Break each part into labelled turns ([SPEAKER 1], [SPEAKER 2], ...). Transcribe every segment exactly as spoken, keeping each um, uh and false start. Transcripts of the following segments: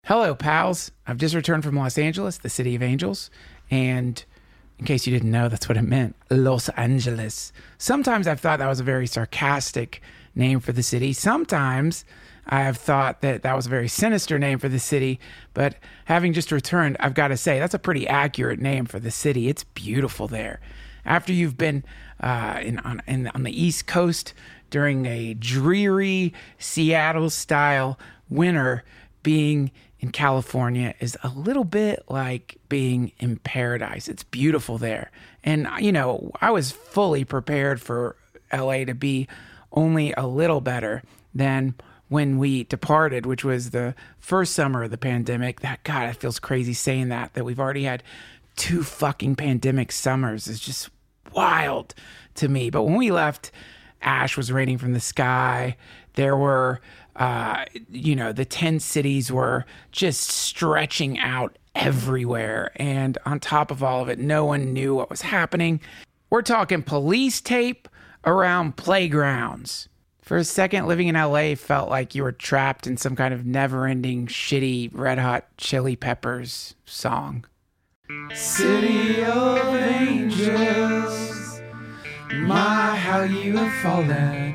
[SPEAKER 1] Hello, pals. I've just returned from Los Angeles, the city of angels. And in case you didn't know, that's what it meant. Los Angeles. Sometimes I've thought that was a very sarcastic name for the city. Sometimes I have thought that that was a very sinister name for the city. But having just returned, I've got to say, that's a pretty accurate name for the city. It's beautiful there. After you've been uh, in, on, in, on the East Coast during a dreary Seattle-style winter, being in California is a little bit like being in paradise. It's beautiful there. And, you know, I was fully prepared for L A to be only a little better than when we departed, which was the first summer of the pandemic. That, God, it feels crazy saying that, that we've already had two fucking pandemic summers. It's just wild to me. But when we left, ash was raining from the sky. There were... Uh, you know, the ten cities were just stretching out everywhere. And on top of all of it, no one knew what was happening. We're talking police tape around playgrounds. For a second, living in L A felt like you were trapped in some kind of never-ending, shitty Red Hot Chili Peppers song. City of angels, my, how you have fallen.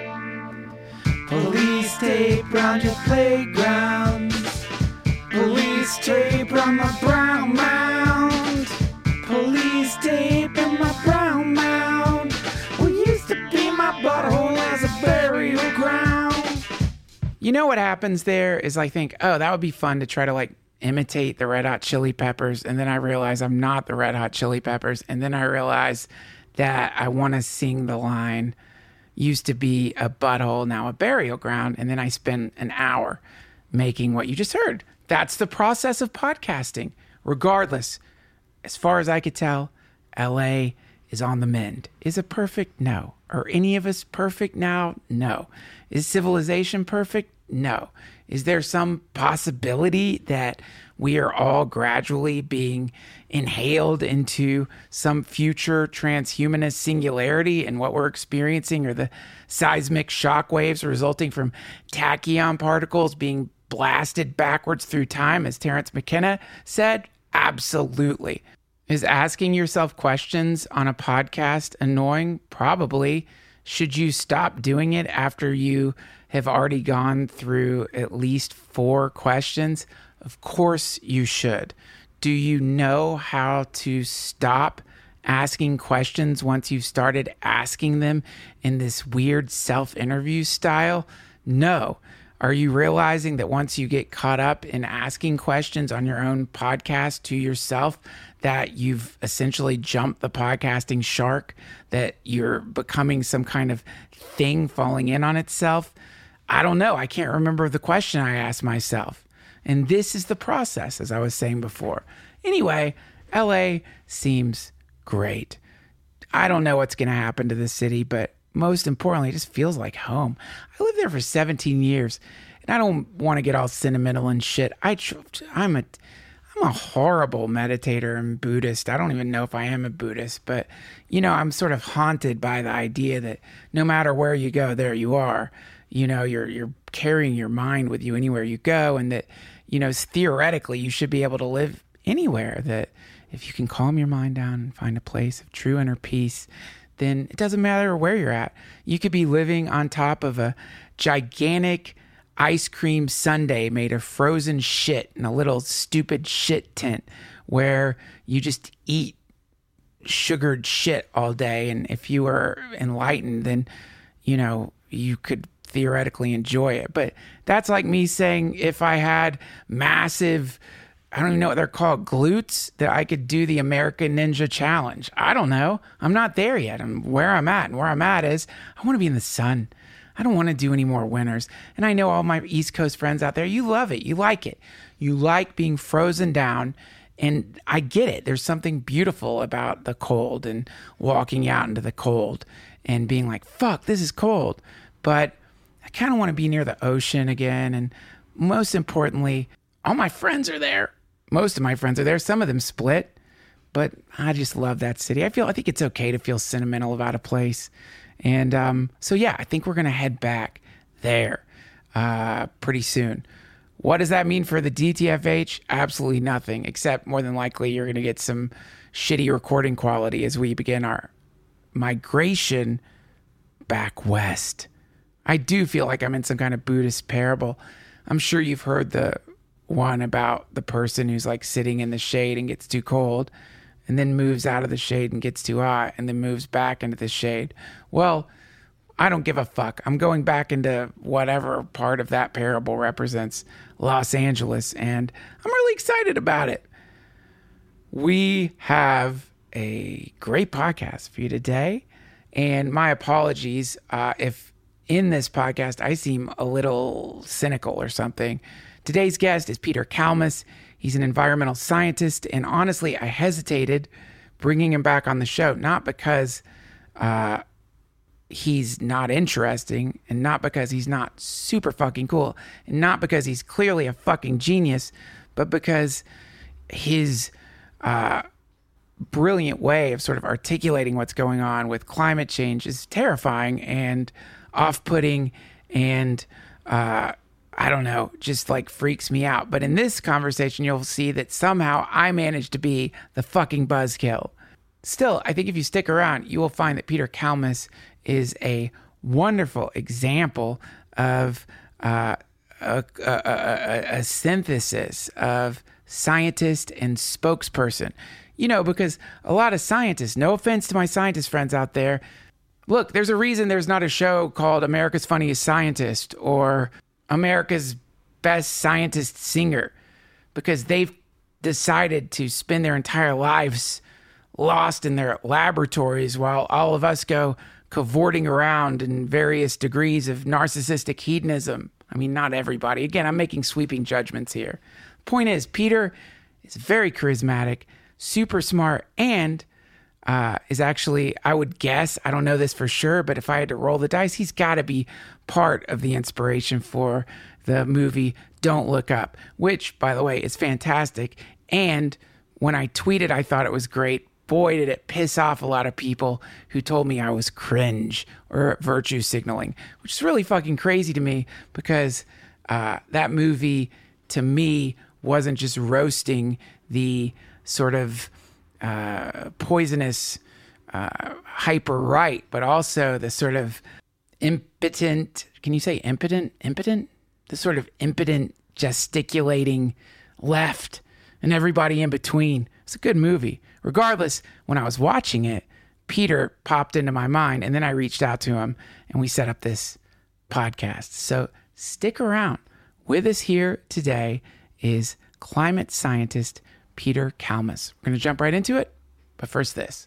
[SPEAKER 1] Police tape round your playground. Police tape round my brown mound. Police tape in my brown mound. What used to be my butthole as a burial ground. You know what happens there is I think, oh, that would be fun to try to like imitate the Red Hot Chili Peppers. And then I realize I'm not the Red Hot Chili Peppers. And then I realize that I want to sing the line, used to be a butthole, now a burial ground. And then I spend an hour making what you just heard. That's the process of podcasting. Regardless, as far as I could tell, L A is on the mend. Is it perfect? No. Are any of us perfect now? No. Is civilization perfect? No. Is there some possibility that we are all gradually being inhaled into some future transhumanist singularity, and what we're experiencing are the seismic shock waves resulting from tachyon particles being blasted backwards through time, as Terence McKenna said? Absolutely. Is asking yourself questions on a podcast annoying? Probably. Should you stop doing it after you have already gone through at least four questions? Of course you should. Do you know how to stop asking questions once you've started asking them in this weird self-interview style? No. Are you realizing that once you get caught up in asking questions on your own podcast to yourself, that you've essentially jumped the podcasting shark, that you're becoming some kind of thing falling in on itself? I don't know. I can't remember the question I asked myself. And this is the process, as I was saying before. Anyway, L A seems great. I don't know what's going to happen to the city, but most importantly, it just feels like home. I lived there for seventeen years, and I don't want to get all sentimental and shit. I, I'm a, I'm a horrible meditator and Buddhist. I don't even know if I am a Buddhist, but, you know, I'm sort of haunted by the idea that no matter where you go, there you are. You know, you're you're carrying your mind with you anywhere you go, and that, you know, theoretically you should be able to live anywhere. That if you can calm your mind down and find a place of true inner peace, then it doesn't matter where you're at. You could be living on top of a gigantic ice cream sundae made of frozen shit in a little stupid shit tent where you just eat sugared shit all day. And if you were enlightened, then, you know, you could theoretically enjoy it. But that's like me saying if I had massive, I don't even know what they're called, glutes, that I could do the American Ninja Challenge. I don't know. I'm not there yet. I'm where I'm at. And where I'm at is I want to be in the sun. I don't want to do any more winters. And I know all my East Coast friends out there, you love it. You like it. You like being frozen down. And I get it. There's something beautiful about the cold and walking out into the cold and being like, fuck, this is cold. But I kind of want to be near the ocean again. And most importantly, all my friends are there. Most of my friends are there. Some of them split. But I just love that city. I feel, I think it's okay to feel sentimental about a place. And um, so, yeah, I think we're going to head back there uh, pretty soon. What does that mean for the D T F H? Absolutely nothing, except more than likely you're going to get some shitty recording quality as we begin our migration back west. I do feel like I'm in some kind of Buddhist parable. I'm sure you've heard the one about the person who's like sitting in the shade and gets too cold and then moves out of the shade and gets too hot and then moves back into the shade. Well, I don't give a fuck. I'm going back into whatever part of that parable represents Los Angeles, and I'm really excited about it. We have a great podcast for you today, and my apologies uh, if in this podcast I seem a little cynical or something. Today's guest is Peter Kalmus. He's an environmental scientist, and honestly, I hesitated bringing him back on the show, not because uh, he's not interesting, and not because he's not super fucking cool, and not because he's clearly a fucking genius, but because his uh, brilliant way of sort of articulating what's going on with climate change is terrifying and off-putting and uh, I don't know, just like freaks me out. But in this conversation, you'll see that somehow I managed to be the fucking buzzkill. Still, I think if you stick around, you will find that Peter Kalmus is a wonderful example of uh, a, a, a, a synthesis of scientist and spokesperson. You know, because a lot of scientists, no offense to my scientist friends out there, look, there's a reason there's not a show called America's Funniest Scientist or America's Best Scientist Singer, because they've decided to spend their entire lives lost in their laboratories while all of us go cavorting around in various degrees of narcissistic hedonism. I mean, not everybody. Again, I'm making sweeping judgments here. Point is, Peter is very charismatic, super smart, and uh, is actually, I would guess, I don't know this for sure, but if I had to roll the dice, he's got to be part of the inspiration for the movie Don't Look Up, which, by the way, is fantastic. And when I tweeted, I thought it was great. Boy, did it piss off a lot of people who told me I was cringe or virtue signaling, which is really fucking crazy to me because uh, that movie, to me, wasn't just roasting the sort of uh, poisonous uh, hyper right, but also the sort of impotent, can you say impotent? Impotent? The sort of impotent, gesticulating left and everybody in between. It's a good movie. Regardless, when I was watching it, Peter popped into my mind, and then I reached out to him, and we set up this podcast. So stick around. With us here today is climate scientist Peter Kalmus. We're going to jump right into it, but first this.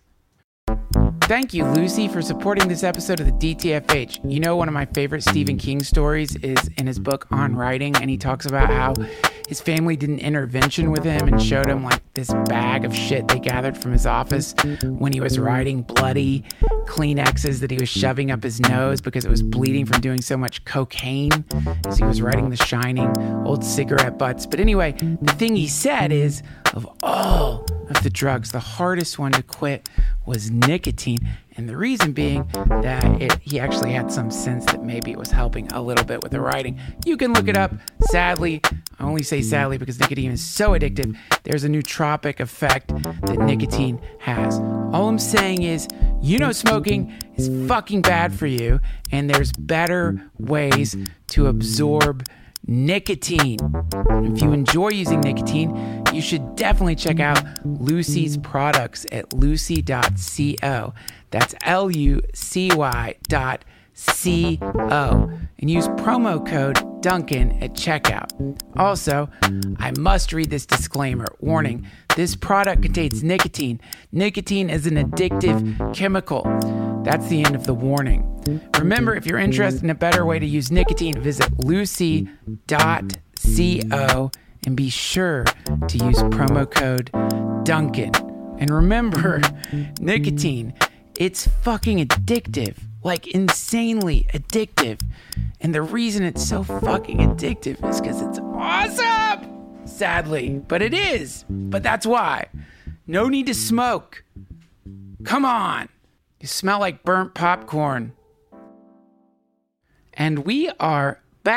[SPEAKER 1] Thank you, Lucy, for supporting this episode of the D T F H. You know, one of my favorite Stephen King stories is in his book On Writing, and he talks about how his family did an intervention with him and showed him like this bag of shit they gathered from his office when he was writing, bloody Kleenexes that he was shoving up his nose because it was bleeding from doing so much cocaine as he was writing The Shining, old cigarette butts. But anyway, the thing he said is, of all of the drugs, the hardest one to quit was nicotine. And the reason being that it, he actually had some sense that maybe it was helping a little bit with the writing. You can look it up. Sadly, I only say sadly because nicotine is so addictive. There's a nootropic effect that nicotine has. All I'm saying is, you know, smoking is fucking bad for you, and there's better ways to absorb nicotine. If you enjoy using nicotine, you should definitely check out Lucy's products at lucy dot co. That's L U C Y dot C O. And use promo code Duncan at checkout. Also, I must read this disclaimer. Warning, this product contains nicotine. Nicotine is an addictive chemical. That's the end of the warning. Remember, if you're interested in a better way to use nicotine, visit lucy dot co and be sure to use promo code Duncan. And remember, nicotine, it's fucking addictive, like insanely addictive. And the reason it's so fucking addictive is because it's awesome, sadly, but it is. But that's why. No need to smoke. Come on. You smell like burnt popcorn. And we are back.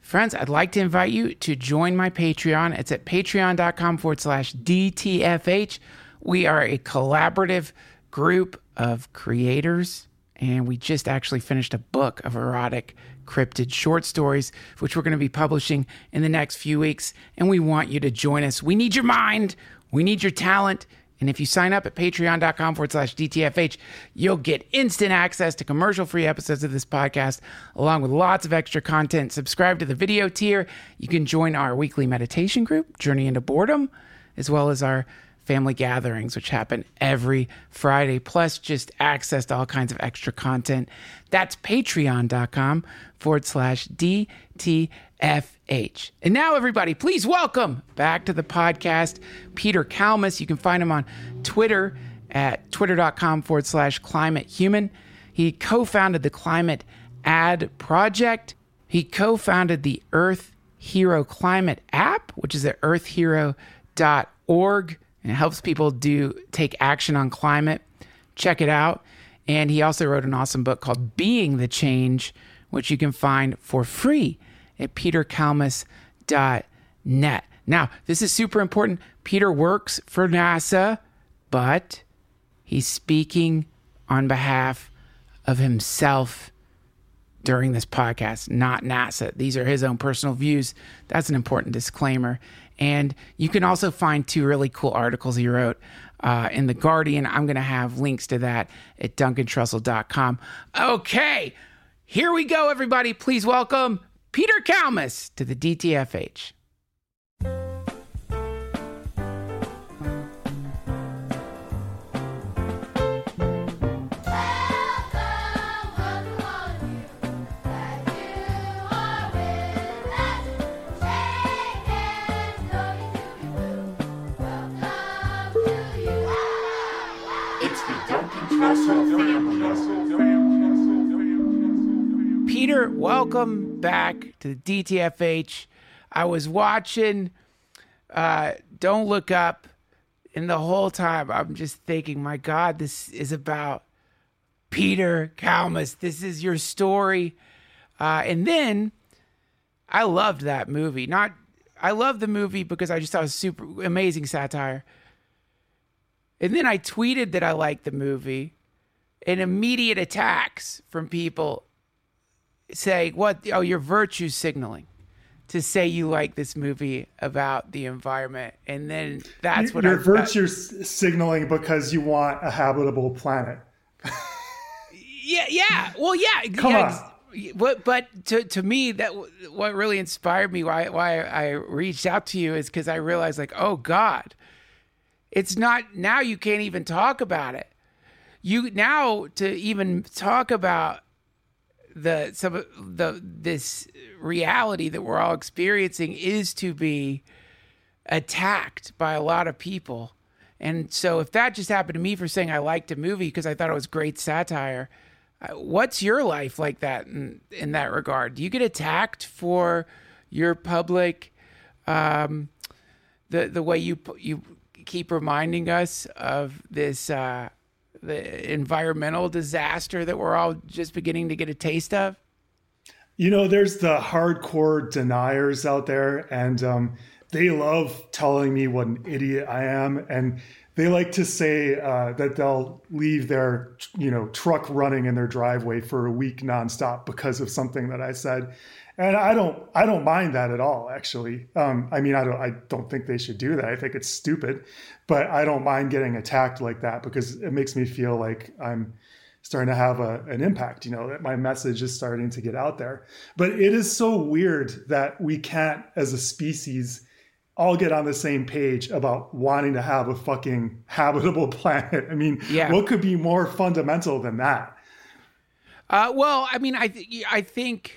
[SPEAKER 1] Friends, I'd like to invite you to join my Patreon. It's at patreon.com forward slash DTFH. We are a collaborative group of creators, and we just actually finished a book of erotic cryptid short stories, which we're going to be publishing in the next few weeks, and we want you to join us. We need your mind. We need your talent. And if you sign up at patreon.com forward slash DTFH, you'll get instant access to commercial-free episodes of this podcast, along with lots of extra content. Subscribe to the video tier. You can join our weekly meditation group, Journey into Boredom, as well as our family gatherings, which happen every Friday, plus just access to all kinds of extra content. That's patreon.com forward slash DTFH. And now, everybody, please welcome back to the podcast, Peter Kalmus. You can find him on Twitter at twitter.com forward slash climate human. He co-founded the Climate Ad Project. He co-founded the Earth Hero Climate app, which is at earth hero dot org. And it helps people do take action on climate. Check it out. And he also wrote an awesome book called Being the Change, which you can find for free at peter kalmus dot net. Now, this is super important. Peter works for NASA, but he's speaking on behalf of himself during this podcast, not NASA. These are his own personal views. That's an important disclaimer. And you can also find two really cool articles he wrote uh, in The Guardian. I'm going to have links to that at duncan trussell dot com. Okay, here we go, everybody. Please welcome Peter Kalmus to the D T F H. Peter, welcome back to the D T F H. I was watching uh, Don't Look Up, and the whole time I'm just thinking, my God, this is about Peter Kalmus. This is your story. Uh, and then I loved that movie. Not, I loved the movie because I just thought it was super amazing satire. And then I tweeted that I liked the movie, and immediate attacks from people say, what? Oh, you're virtue signaling to say you like this movie about the environment. And then that's what
[SPEAKER 2] you're
[SPEAKER 1] I...
[SPEAKER 2] virtue uh, signaling because you want a habitable planet.
[SPEAKER 1] yeah, yeah. Well, yeah.
[SPEAKER 2] Come
[SPEAKER 1] yeah,
[SPEAKER 2] on.
[SPEAKER 1] But, but to, to me, that what really inspired me, why, why I reached out to you, is because I realized, like, oh, God, it's not... Now you can't even talk about it. You now to even talk about the some of the this reality that we're all experiencing is to be attacked by a lot of people. And so if that just happened to me for saying I liked a movie because I thought it was great satire, what's your life like that in, in that regard? Do you get attacked for your public, um, the the way you you keep reminding us of this uh, the environmental disaster that we're all just beginning to get a taste of?
[SPEAKER 2] You know, there's the hardcore deniers out there, and um, they love telling me what an idiot I am. And they like to say uh, that they'll leave their, you know, truck running in their driveway for a week nonstop because of something that I said. And I don't, I don't mind that at all, actually. Um, I mean, I don't, I don't think they should do that. I think it's stupid, but I don't mind getting attacked like that because it makes me feel like I'm starting to have a, an impact, you know, that my message is starting to get out there. But it is so weird that we can't, as a species, all get on the same page about wanting to have a fucking habitable planet. I mean, yeah. What could be more fundamental than that?
[SPEAKER 1] Uh, well, I mean, I, th- I think...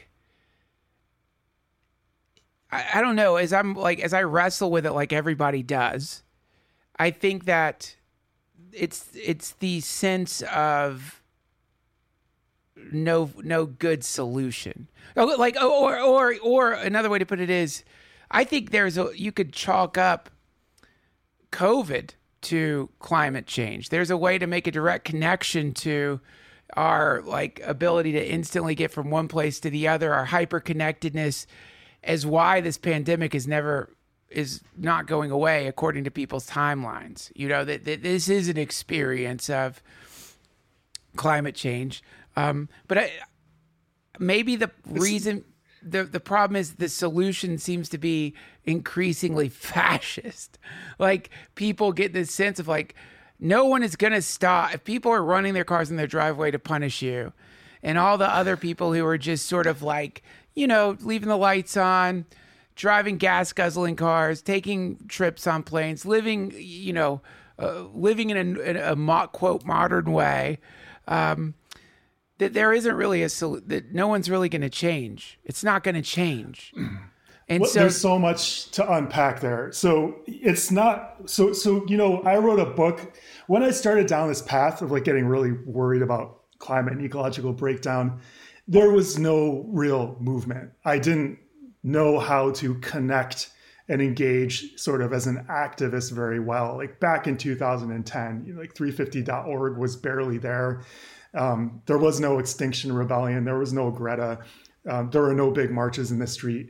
[SPEAKER 1] I don't know, as I'm like, as I wrestle with it like everybody does, I think that it's, it's the sense of no, no good solution. Like, or, or, or another way to put it is, I think there's a, you could chalk up COVID to climate change. There's a way to make a direct connection to our like ability to instantly get from one place to the other, our hyper connectedness. as why this pandemic is never is not going away according to people's timelines. You know, that, that this is an experience of climate change. Um, but I, maybe the reason, the, the problem is the solution seems to be increasingly fascist. Like, people get this sense of like, no one is going to stop. If people are running their cars in their driveway to punish you, and all the other people who are just sort of like, you know, leaving the lights on, driving gas guzzling cars, taking trips on planes, living, you know, uh, living in a, in a mo- quote modern way, um, that there isn't really a sol- that no one's really going to change. It's not going to change. And
[SPEAKER 2] well,
[SPEAKER 1] so
[SPEAKER 2] there's so much to unpack there. So it's not so so you know, I wrote a book when I started down this path of like getting really worried about climate and ecological breakdown. There was no real movement. I didn't know how to connect and engage sort of as an activist very well. Like back in two thousand ten, you know, like three fifty dot org was barely there. Um, there was no Extinction Rebellion. There was no Greta. Um, there were no big marches in the street.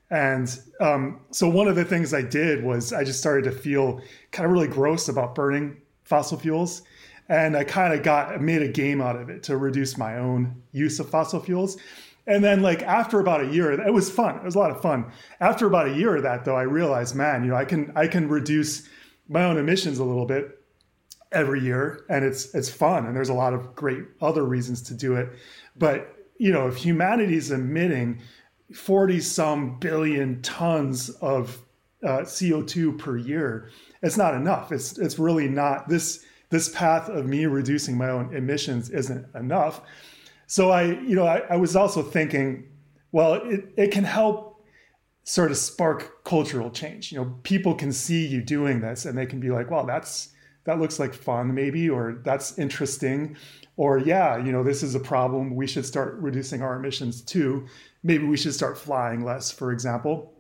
[SPEAKER 2] And um, so one of the things I did was I just started to feel kind of really gross about burning fossil fuels. And I kind of got made a game out of it to reduce my own use of fossil fuels. And then like after about a year, it was fun. It was a lot of fun. After about a year of that, though, I realized, man, you know, I can I can reduce my own emissions a little bit every year, and it's it's fun. And there's a lot of great other reasons to do it. But you know, if humanity's emitting forty some billion tons of uh, C O two per year, it's not enough. It's it's really not. This this path of me reducing my own emissions isn't enough. So I, you know, I, I was also thinking, well, it, it can help sort of spark cultural change. You know, people can see you doing this and they can be like, well, that's, that looks like fun maybe, or that's interesting, or yeah, you know, this is a problem. We should start reducing our emissions too. Maybe we should start flying less, for example.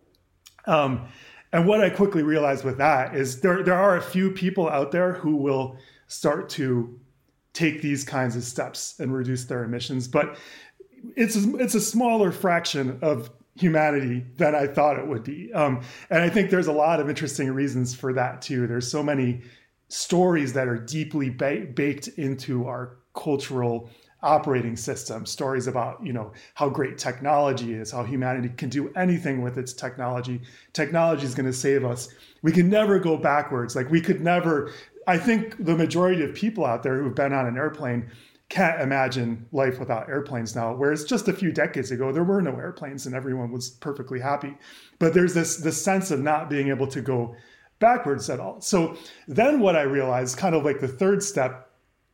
[SPEAKER 2] Um, and what I quickly realized with that is there, there are a few people out there who will start to take these kinds of steps and reduce their emissions, but it's a, it's a smaller fraction of humanity than I thought it would be. Um, and I think there's a lot of interesting reasons for that too. There's so many stories that are deeply ba- baked into our cultural operating system, stories about, you know, how great technology is, how humanity can do anything with its technology. Technology is going to save us. We can never go backwards. Like we could never, I think the majority of people out there who've been on an airplane can't imagine life without airplanes now, whereas just a few decades ago, there were no airplanes and everyone was perfectly happy. But there's this, this sense of not being able to go backwards at all. So then what I realized, kind of like the third step,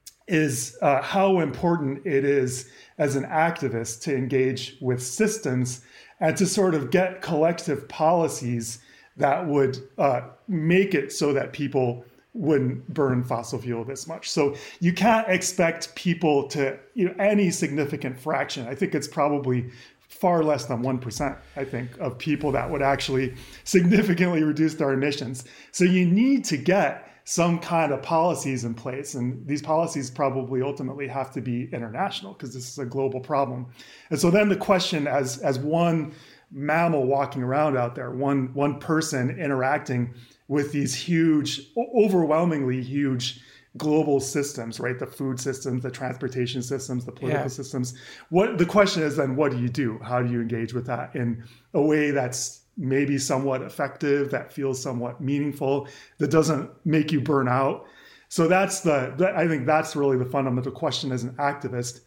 [SPEAKER 2] is uh, how important it is as an activist to engage with systems and to sort of get collective policies that would uh, make it so that people wouldn't burn fossil fuel this much. So you can't expect people to, you know, any significant fraction. I think it's probably far less than one percent, I think, of people that would actually significantly reduce their emissions. So you need to get some kind of policies in place. And these policies probably ultimately have to be international because this is a global problem. And so then the question, as, as one mammal walking around out there, one, one person interacting with these huge, overwhelmingly huge global systems, right? The food systems, the transportation systems, the political yeah. systems. What the question is then, what do you do? How do you engage with that in a way that's maybe somewhat effective, that feels somewhat meaningful, that doesn't make you burn out? So that's the, the I think that's really the fundamental question as an activist.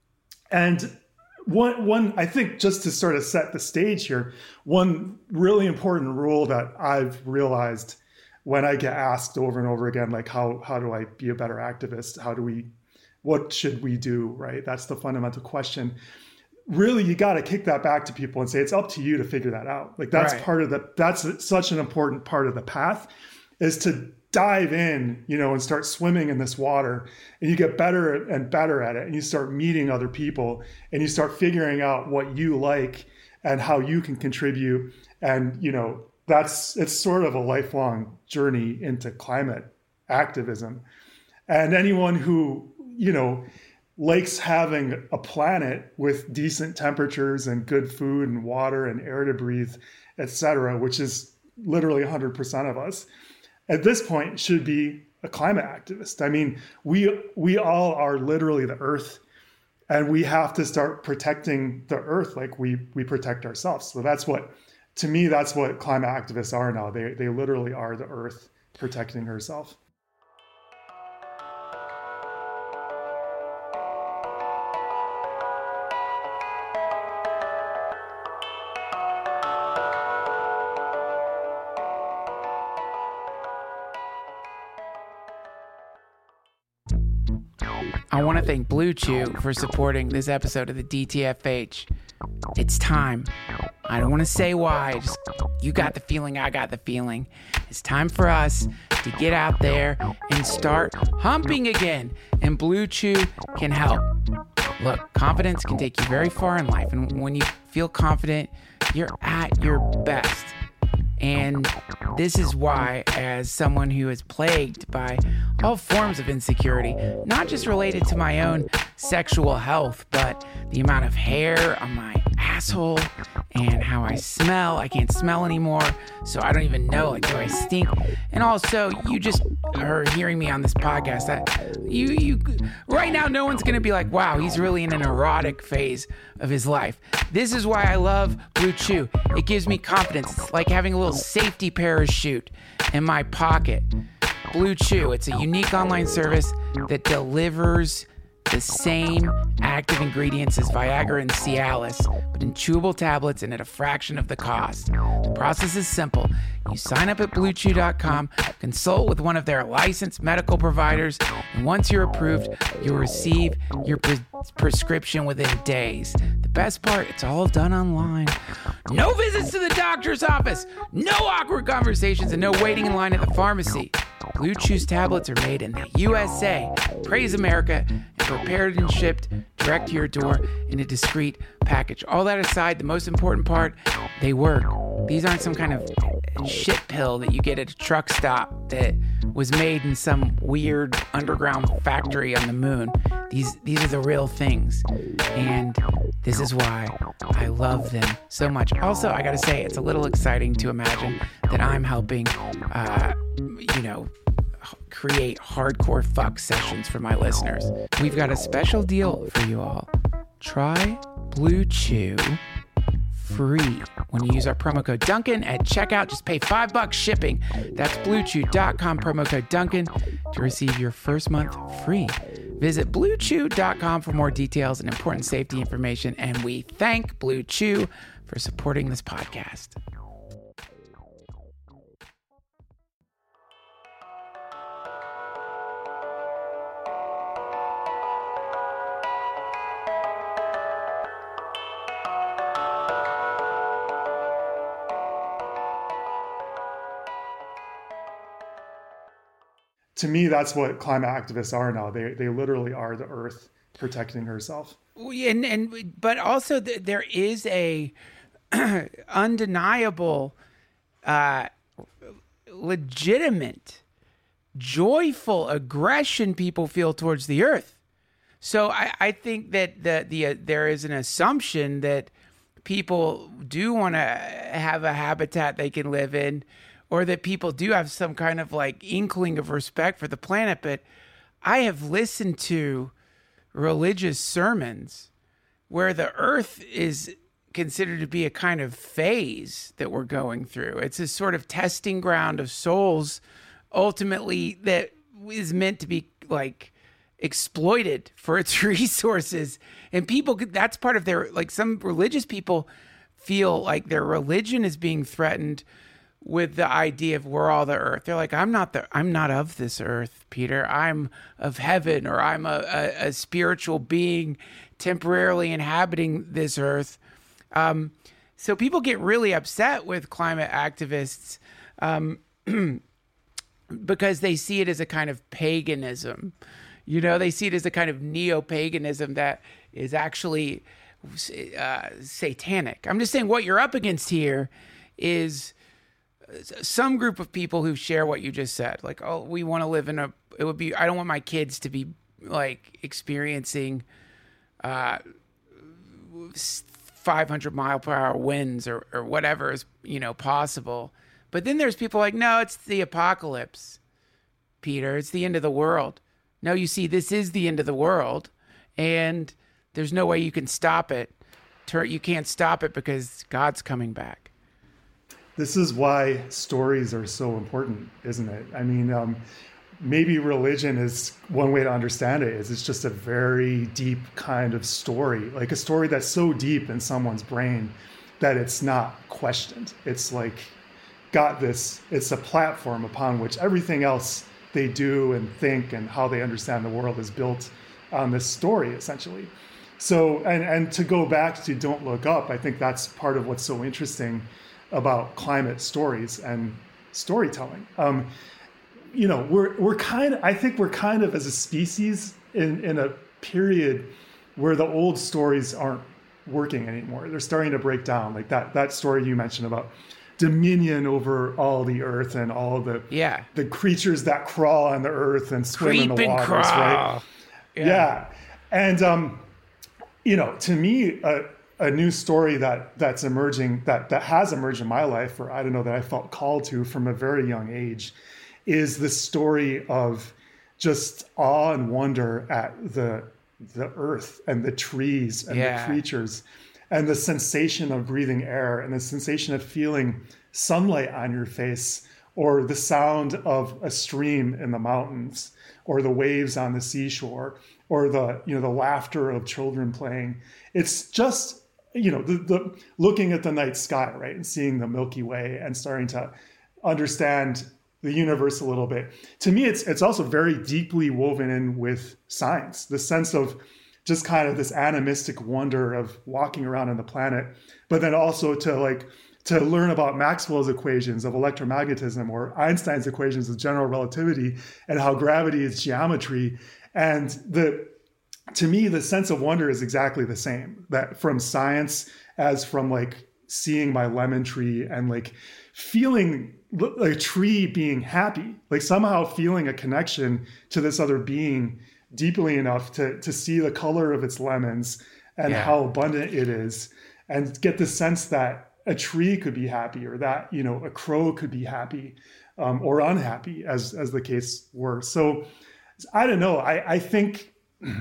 [SPEAKER 2] And one, one, I think just to sort of set the stage here, one really important rule that I've realized when I get asked over and over again, like, how, how do I be a better activist? How do we, what should we do, right? That's the fundamental question. Really, you got to kick that back to people and say, it's up to you to figure that out. Like that's right. part of the, that's such an important part of the path, is to dive in, you know, and start swimming in this water, and you get better and better at it. And you start meeting other people and you start figuring out what you like and how you can contribute. And, you know, that's, it's sort of a lifelong journey into climate activism. And anyone who, you know, likes having a planet with decent temperatures and good food and water and air to breathe, et cetera, which is literally one hundred percent of us, at this point should be a climate activist. I mean, we we all are literally the earth, and we have to start protecting the earth like we we protect ourselves. So that's what, to me, that's what climate activists are now. They they literally are the earth protecting herself.
[SPEAKER 1] I want to thank Blue Chew for supporting this episode of the D T F H. It's time. I don't want to say why. Just, you got the feeling, I got the feeling. It's time for us to get out there and start humping again. And Blue Chew can help. Look, confidence can take you very far in life. And when you feel confident, you're at your best. And this is why, as someone who is plagued by all forms of insecurity, not just related to my own sexual health, but the amount of hair on my asshole and how I smell. I can't smell anymore, so I don't even know, like, do I stink? And also, you just are hearing me on this podcast. That you, you, right now, no one's gonna be like, wow, he's really in an erotic phase of his life. This is why I love Blue Chew. It gives me confidence. It's like having a little safety parachute in my pocket. Blue Chew, it's a unique online service that delivers the same active ingredients as Viagra and Cialis, but in chewable tablets and at a fraction of the cost. The process is simple. You sign up at blue chew dot com, consult with one of their licensed medical providers, and once you're approved, you'll receive your pre- prescription within days. The best part, it's all done online. No visits to the doctor's office, no awkward conversations, and no waiting in line at the pharmacy. Blue Chew's tablets are made in the U S A. Praise America, and prepared and shipped direct to your door in a discreet package. All that aside, the most important part, they work. These aren't some kind of shit pill that you get at a truck stop that was made in some weird underground factory on the moon. These these are the real things, and this is why I love them so much. Also, I gotta say, it's a little exciting to imagine that I'm helping, uh, you know, create hardcore fuck sessions for my listeners. We've got a special deal for you all. Try Blue Chew free when you use our promo code Duncan at checkout. Just pay five bucks shipping. That's blue chew dot com, promo code Duncan, to receive your first month free. Visit blue chew dot com for more details and important safety information. And we thank Blue Chew for supporting this podcast.
[SPEAKER 2] To me, that's what climate activists are now. They they literally are the earth protecting herself.
[SPEAKER 1] And and but also th- there is a undeniable, uh, legitimate, joyful aggression people feel towards the earth. So I, I think that the the uh, there is an assumption that people do want to have a habitat they can live in, or that people do have some kind of like inkling of respect for the planet. But I have listened to religious sermons where the earth is considered to be a kind of phase that we're going through. It's a sort of testing ground of souls, ultimately, that is meant to be like exploited for its resources. And people, that's part of their, like, some religious people feel like their religion is being threatened with the idea of we're all the earth. They're like, I'm not the, I'm not of this earth, Peter. I'm of heaven, or I'm a, a, a spiritual being temporarily inhabiting this earth. Um, so people get really upset with climate activists um, because they see it as a kind of paganism. You know, they see it as a kind of neo-paganism that is actually uh, satanic. I'm just saying what you're up against here is some group of people who share what you just said. Like, oh, we want to live in a, it would be, I don't want my kids to be like experiencing uh, five hundred mile per hour winds or, or whatever is, you know, possible. But then there's people like, no, it's the apocalypse, Peter. It's the end of the world. No, you see, this is the end of the world, and there's no way you can stop it. You can't stop it because God's coming back.
[SPEAKER 2] This is why stories are so important, isn't it? I mean, um, maybe religion is one way to understand it is it's just a very deep kind of story, like a story that's so deep in someone's brain that it's not questioned. It's like got this, it's a platform upon which everything else they do and think and how they understand the world is built on this story, essentially. So, and, and to go back to Don't Look Up, I think that's part of what's so interesting about climate stories and storytelling. Um, you know, we're we're kind of, I think we're kind of as a species in, in a period where the old stories aren't working anymore. They're starting to break down. Like that that story you mentioned about dominion over all the earth and all the
[SPEAKER 1] yeah.
[SPEAKER 2] the creatures that crawl on the earth and swim
[SPEAKER 1] Creep
[SPEAKER 2] in the
[SPEAKER 1] and
[SPEAKER 2] waters,
[SPEAKER 1] crawl.
[SPEAKER 2] right? Yeah. yeah. And um, you know, to me, a, a new story that that's emerging, that that has emerged in my life, or I don't know, that I felt called to from a very young age, is the story of just awe and wonder at the the earth and the trees and
[SPEAKER 1] yeah.
[SPEAKER 2] the creatures and the sensation of breathing air and the sensation of feeling sunlight on your face, or the sound of a stream in the mountains, or the waves on the seashore, or the, you know, the laughter of children playing. It's just, you know, the, the looking at the night sky, right, and seeing the Milky Way and starting to understand the universe a little bit. To me, it's it's also very deeply woven in with science, the sense of just kind of this animistic wonder of walking around on the planet, but then also to like to learn about Maxwell's equations of electromagnetism or Einstein's equations of general relativity and how gravity is geometry. And the to me, the sense of wonder is exactly the same, that from science as from like seeing my lemon tree and like feeling a tree being happy, like somehow feeling a connection to this other being deeply enough to, to see the color of its lemons and
[SPEAKER 1] yeah.
[SPEAKER 2] how abundant it is, and get the sense that a tree could be happy, or that, you know, a crow could be happy um, or unhappy, as, as the case were. So I don't know. I, I think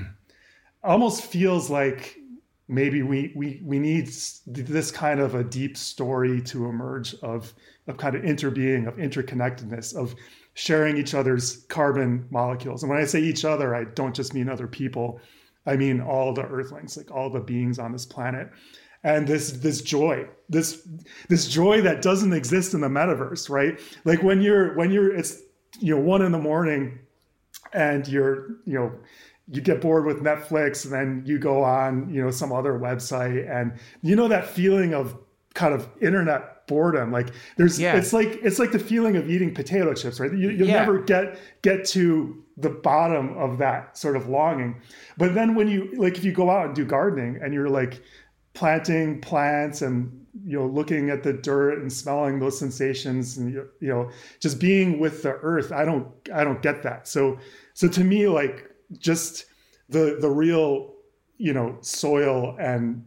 [SPEAKER 2] almost feels like maybe we, we, we need this kind of a deep story to emerge of, of kind of interbeing, of interconnectedness, of sharing each other's carbon molecules. And when I say each other, I don't just mean other people. I mean all the earthlings, like all the beings on this planet. And this this joy, this this joy that doesn't exist in the metaverse, right? Like when you're when you're it's you know one in the morning and you're you know you get bored with Netflix, and then you go on, you know, some other website, and you know that feeling of kind of internet boredom. Like there's, yeah. it's like it's like the feeling of eating potato chips, right? You, you'll yeah. never get get to the bottom of that sort of longing. But then when you like, if you go out and do gardening, and you're like planting plants and, you know, looking at the dirt and smelling those sensations, and you know, just being with the earth, I don't I don't get that. So so to me, like, just the the real, you know, soil and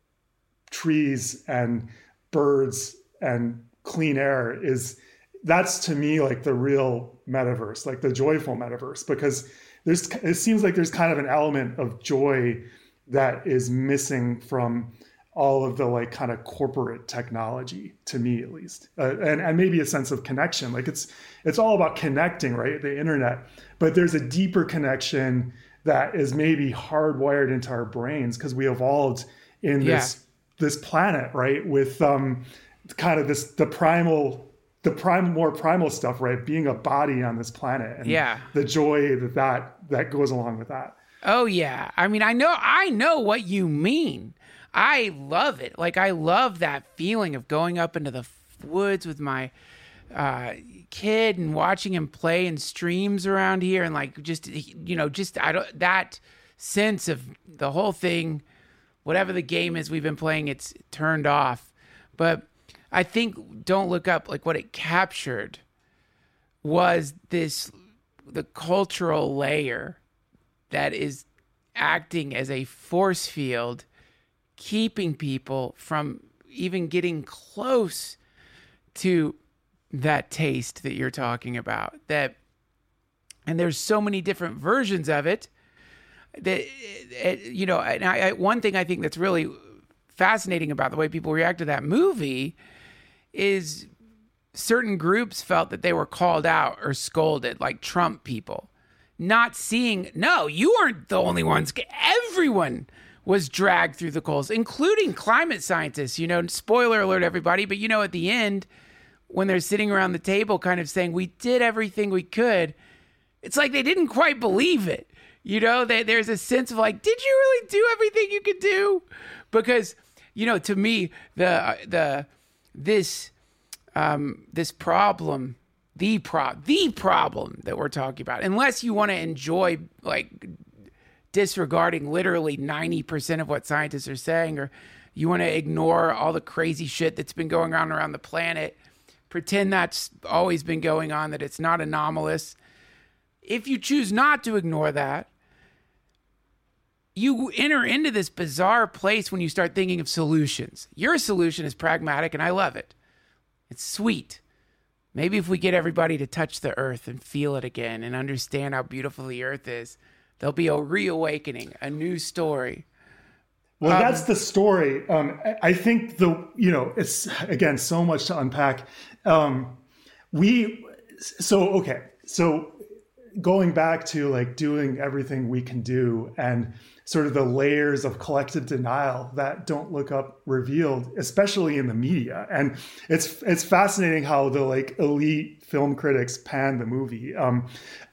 [SPEAKER 2] trees and birds and clean air is, that's to me like the real metaverse, like the joyful metaverse, because there's, it seems like there's kind of an element of joy that is missing from all of the like kind of corporate technology, to me at least, uh, and and maybe a sense of connection. Like it's it's all about connecting, right? The internet, but there's a deeper connection that is maybe hardwired into our brains because we evolved in
[SPEAKER 1] yeah.
[SPEAKER 2] this this planet, right? With um, kind of this the primal, the prime more primal stuff, right? Being a body on this planet, and
[SPEAKER 1] yeah.
[SPEAKER 2] the joy that that that goes along with that.
[SPEAKER 1] Oh yeah, I mean, I know I know what you mean. I love it. Like, I love that feeling of going up into the woods with my uh, kid and watching him play in streams around here. And like, just, you know, just, I don't, that sense of the whole thing, whatever the game is we've been playing, it's turned off. But I think Don't Look Up, like what it captured was this, the cultural layer that is acting as a force field, keeping people from even getting close to that taste that you're talking about. That, and there's so many different versions of it that, you know, and I, I, one thing I think that's really fascinating about the way people react to that movie is certain groups felt that they were called out or scolded, like Trump people, not seeing, no, you aren't the only ones. Everyone was dragged through the coals, including climate scientists. You know, spoiler alert, everybody. But, you know, at the end, when they're sitting around the table kind of saying, we did everything we could, it's like they didn't quite believe it. You know, they, there's a sense of like, did you really do everything you could do? Because, you know, to me, the the this um, this problem, the pro the problem that we're talking about, unless you want to enjoy like disregarding literally ninety percent of what scientists are saying, or you want to ignore all the crazy shit that's been going on around the planet, pretend that's always been going on, that it's not anomalous. If you choose not to ignore that, you enter into this bizarre place when you start thinking of solutions. Your solution is pragmatic, and I love it. It's sweet. Maybe if we get everybody to touch the earth and feel it again and understand how beautiful the earth is, there'll be a reawakening, a new story.
[SPEAKER 2] Well,
[SPEAKER 1] um,
[SPEAKER 2] that's the story. Um, I think the, you know, it's, again, so much to unpack. Um, we, so, okay. So going back to like doing everything we can do and sort of the layers of collective denial that Don't Look Up revealed, especially in the media. And it's it's fascinating how the like elite film critics pan the movie. Um,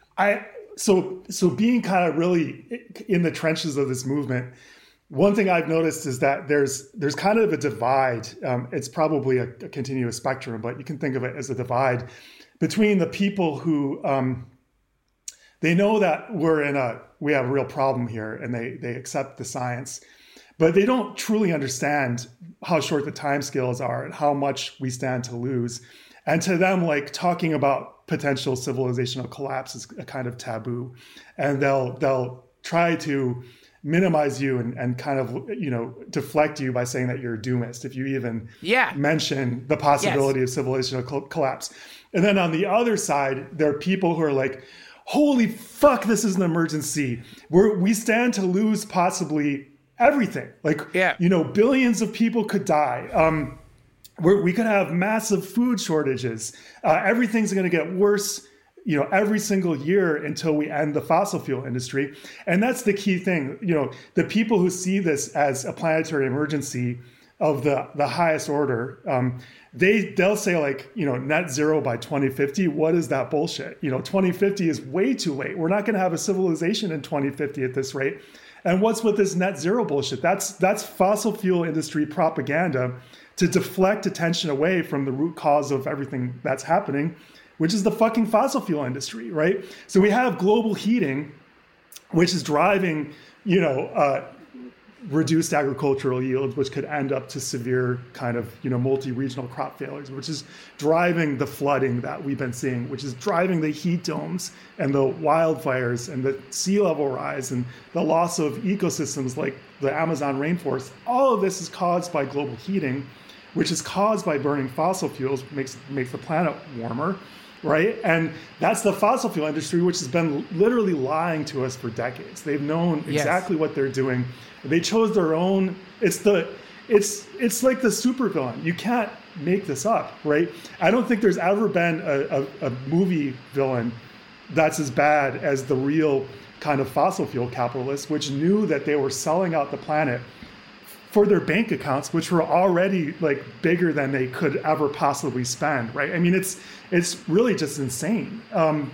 [SPEAKER 2] I so so being kind of really in the trenches of this movement, one thing I've noticed is that there's there's kind of a divide. Um, it's probably a, a continuous spectrum, but you can think of it as a divide between the people who um, they know that we're in a we have a real problem here, and they they accept the science, but they don't truly understand how short the timescales are and how much we stand to lose. And to them, like talking about potential civilizational collapse is a kind of taboo, and they'll they'll try to minimize you and, and kind of, you know, deflect you by saying that you're a doomist if you even
[SPEAKER 1] yeah.
[SPEAKER 2] mention the possibility yes. of civilizational co- collapse. And then on the other side, there are people who are like, holy fuck, this is an emergency. We're, we stand to lose possibly everything. Like,
[SPEAKER 1] yeah.
[SPEAKER 2] you know, billions of people could die. Um, we're, we could have massive food shortages. Uh, everything's going to get worse, you know, every single year until we end the fossil fuel industry. And that's the key thing. You know, the people who see this as a planetary emergency of the, the highest order, um, they, they'll say like, you know, net zero by twenty fifty. What is that bullshit? You know, twenty fifty is way too late. We're not going to have a civilization in twenty fifty at this rate. And what's with this net zero bullshit? That's, that's fossil fuel industry propaganda to deflect attention away from the root cause of everything that's happening, which is the fucking fossil fuel industry, right? So we have global heating, which is driving, you know, uh, reduced agricultural yields, which could end up to severe kind of, you know, multi-regional crop failures, which is driving the flooding that we've been seeing, which is driving the heat domes and the wildfires and the sea level rise and the loss of ecosystems like the Amazon rainforest. All of this is caused by global heating, which is caused by burning fossil fuels, makes makes the planet warmer, right? And that's the fossil fuel industry, which has been literally lying to us for decades. They've known exactly yes. what they're doing. They chose their own. It's the, it's it's like the supervillain. You can't make this up, right? I don't think there's ever been a, a, a movie villain that's as bad as the real kind of fossil fuel capitalists, which knew that they were selling out the planet for their bank accounts, which were already like bigger than they could ever possibly spend, right? I mean, it's it's really just insane. Um,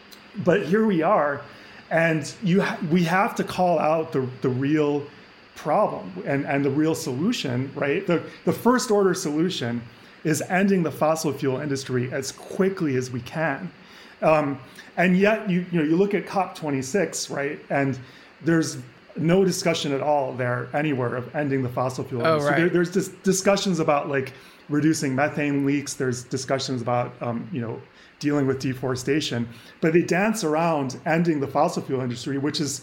[SPEAKER 2] but here we are, and you ha- we have to call out the the real problem and, and the real solution, right? The the first order solution is ending the fossil fuel industry as quickly as we can. Um, and yet, you you know, you look at COP twenty-six, right? And there's no discussion at all there anywhere of ending the fossil fuel
[SPEAKER 1] oh,
[SPEAKER 2] industry.
[SPEAKER 1] Right.
[SPEAKER 2] There, there's just discussions about like reducing methane leaks. There's discussions about, um, you know, dealing with deforestation, but they dance around ending the fossil fuel industry, which is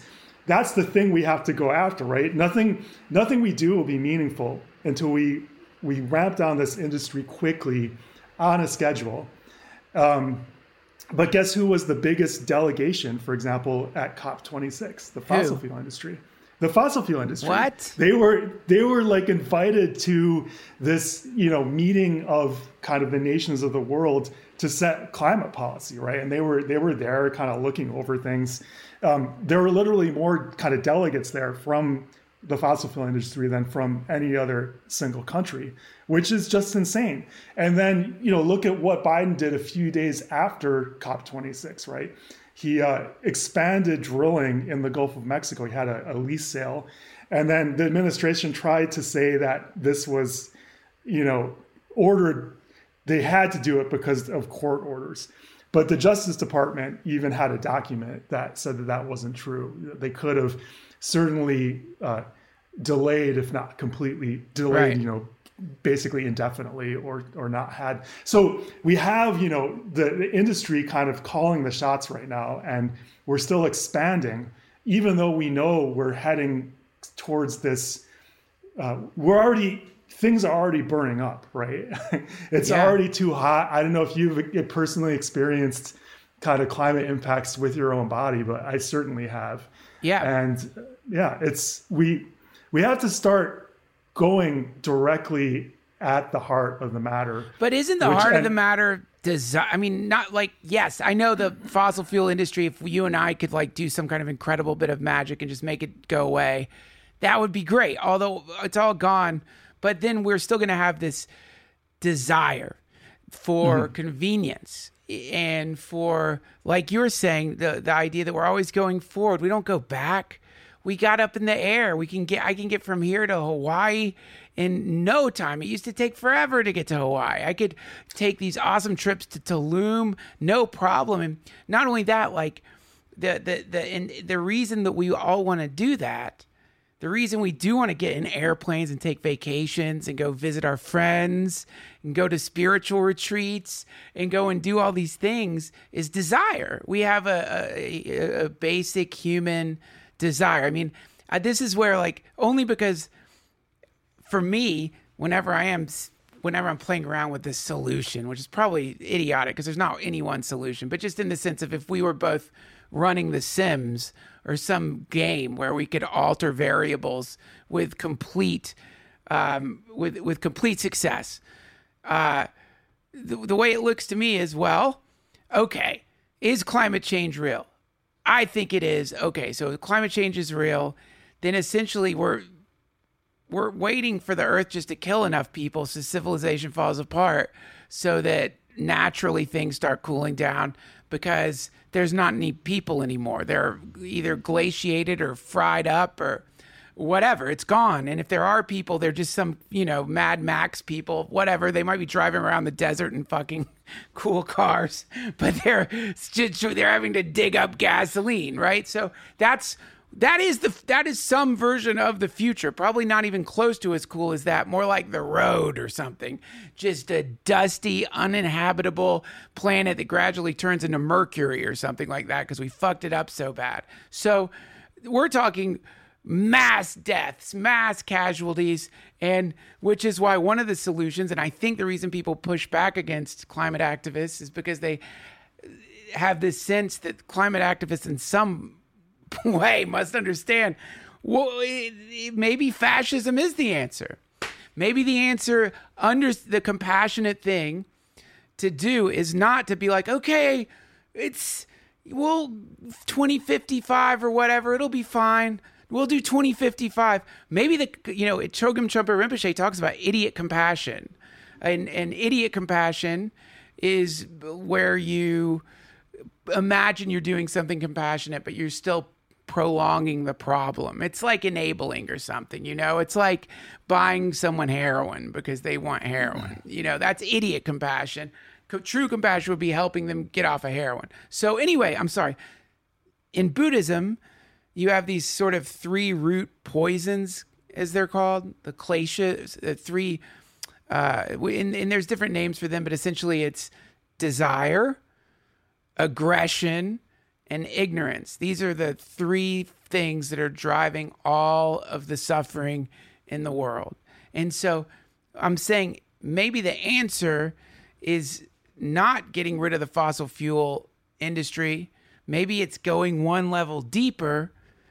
[SPEAKER 2] that's the thing we have to go after, right? Nothing, nothing we do will be meaningful until we we ramp down this industry quickly on a schedule. Um, but guess who was the biggest delegation, for example, at COP twenty-six? The fossil
[SPEAKER 3] Who?
[SPEAKER 2] fuel industry. The fossil fuel industry.
[SPEAKER 3] What?
[SPEAKER 2] They were they were like invited to this, you know, meeting of kind of the nations of the world to set climate policy, right? And they were they were there kind of looking over things. Um, there were literally more kind of delegates there from the fossil fuel industry than from any other single country, which is just insane. And then, you know, look at what Biden did a few days after COP twenty-six, right? He uh, expanded drilling in the Gulf of Mexico. He had a, a lease sale. And then the administration tried to say that this was, you know, ordered, they had to do it because of court orders. But the Justice Department even had a document that said that that wasn't true. They could have certainly uh, delayed, if not completely delayed,
[SPEAKER 3] Right.
[SPEAKER 2] you know, basically indefinitely or or not had. So we have, you know, the, the industry kind of calling the shots right now, and we're still expanding, even though we know we're heading towards this. Uh, we're already, things are already burning up, right? It's
[SPEAKER 3] Yeah.
[SPEAKER 2] already too hot. I don't know if you've personally experienced kind of climate impacts with your own body, but I certainly have.
[SPEAKER 3] Yeah.
[SPEAKER 2] And uh, yeah, it's, we, we have to start going directly at the heart of the matter.
[SPEAKER 3] But isn't the
[SPEAKER 2] Which-
[SPEAKER 3] heart of
[SPEAKER 2] and-
[SPEAKER 3] the matter design? I mean, not like, yes, I know the fossil fuel industry, if you and I could like do some kind of incredible bit of magic and just make it go away, that would be great. Although it's all gone, but then we're still going to have this desire for
[SPEAKER 2] Mm-hmm.
[SPEAKER 3] convenience and for, like you were saying, the, the idea that we're always going forward. We don't go back. We got up in the air. We can get, I can get from here to Hawaii in no time. It used to take forever to get to Hawaii. I could take these awesome trips to Tulum, no problem. And not only that, like the, the, the, and the reason that we all want to do that, the reason we do want to get in airplanes and take vacations and go visit our friends and go to spiritual retreats and go and do all these things is desire. We have a, a, a basic human desire. I mean, uh, this is where, like, only because for me, whenever I am, whenever I'm playing around with this solution, which is probably idiotic because there's not any one solution, but just in the sense of if we were both running The Sims or some game where we could alter variables with complete, um, with with complete success, uh, the, the way it looks to me is, well, okay, is climate change real? I think it is. Okay, so if climate change is real, then essentially we're we're waiting for the Earth just to kill enough people so civilization falls apart so that naturally things start cooling down because there's not any people anymore. They're either glaciated or fried up or whatever. It's gone. And if there are people, they're just some, you know, Mad Max people, whatever. They might be driving around the desert in fucking cool cars, but they're just, they're having to dig up gasoline, right? So that's that is the that is some version of the future. Probably not even close to as cool as that. More like The Road or something. Just a dusty, uninhabitable planet that gradually turns into Mercury or something like that because we fucked it up so bad. So we're talking mass deaths, mass casualties, and which is why one of the solutions, and I think the reason people push back against climate activists is because they have this sense that climate activists in some way must understand, well, it, it, maybe fascism is the answer. Maybe the answer, under the compassionate thing to do is not to be like, okay, it's, well, twenty fifty-five or whatever, it'll be fine. We'll do twenty fifty-five. Maybe the, you know, Chogyam Trungpa Rinpoche talks about idiot compassion. And, and idiot compassion is where you imagine you're doing something compassionate, but you're still prolonging the problem. It's like enabling or something, you know? It's like buying someone heroin because they want heroin. You know, that's idiot compassion. Co- true compassion would be helping them get off of heroin. So anyway, I'm sorry. In Buddhism, you have these sort of three root poisons, as they're called, the kleshas, the three, uh, and, and there's different names for them, but essentially it's desire, aggression, and ignorance. These are the three things that are driving all of the suffering in the world. And so I'm saying maybe the answer is not getting rid of the fossil fuel industry. Maybe it's going one level deeper.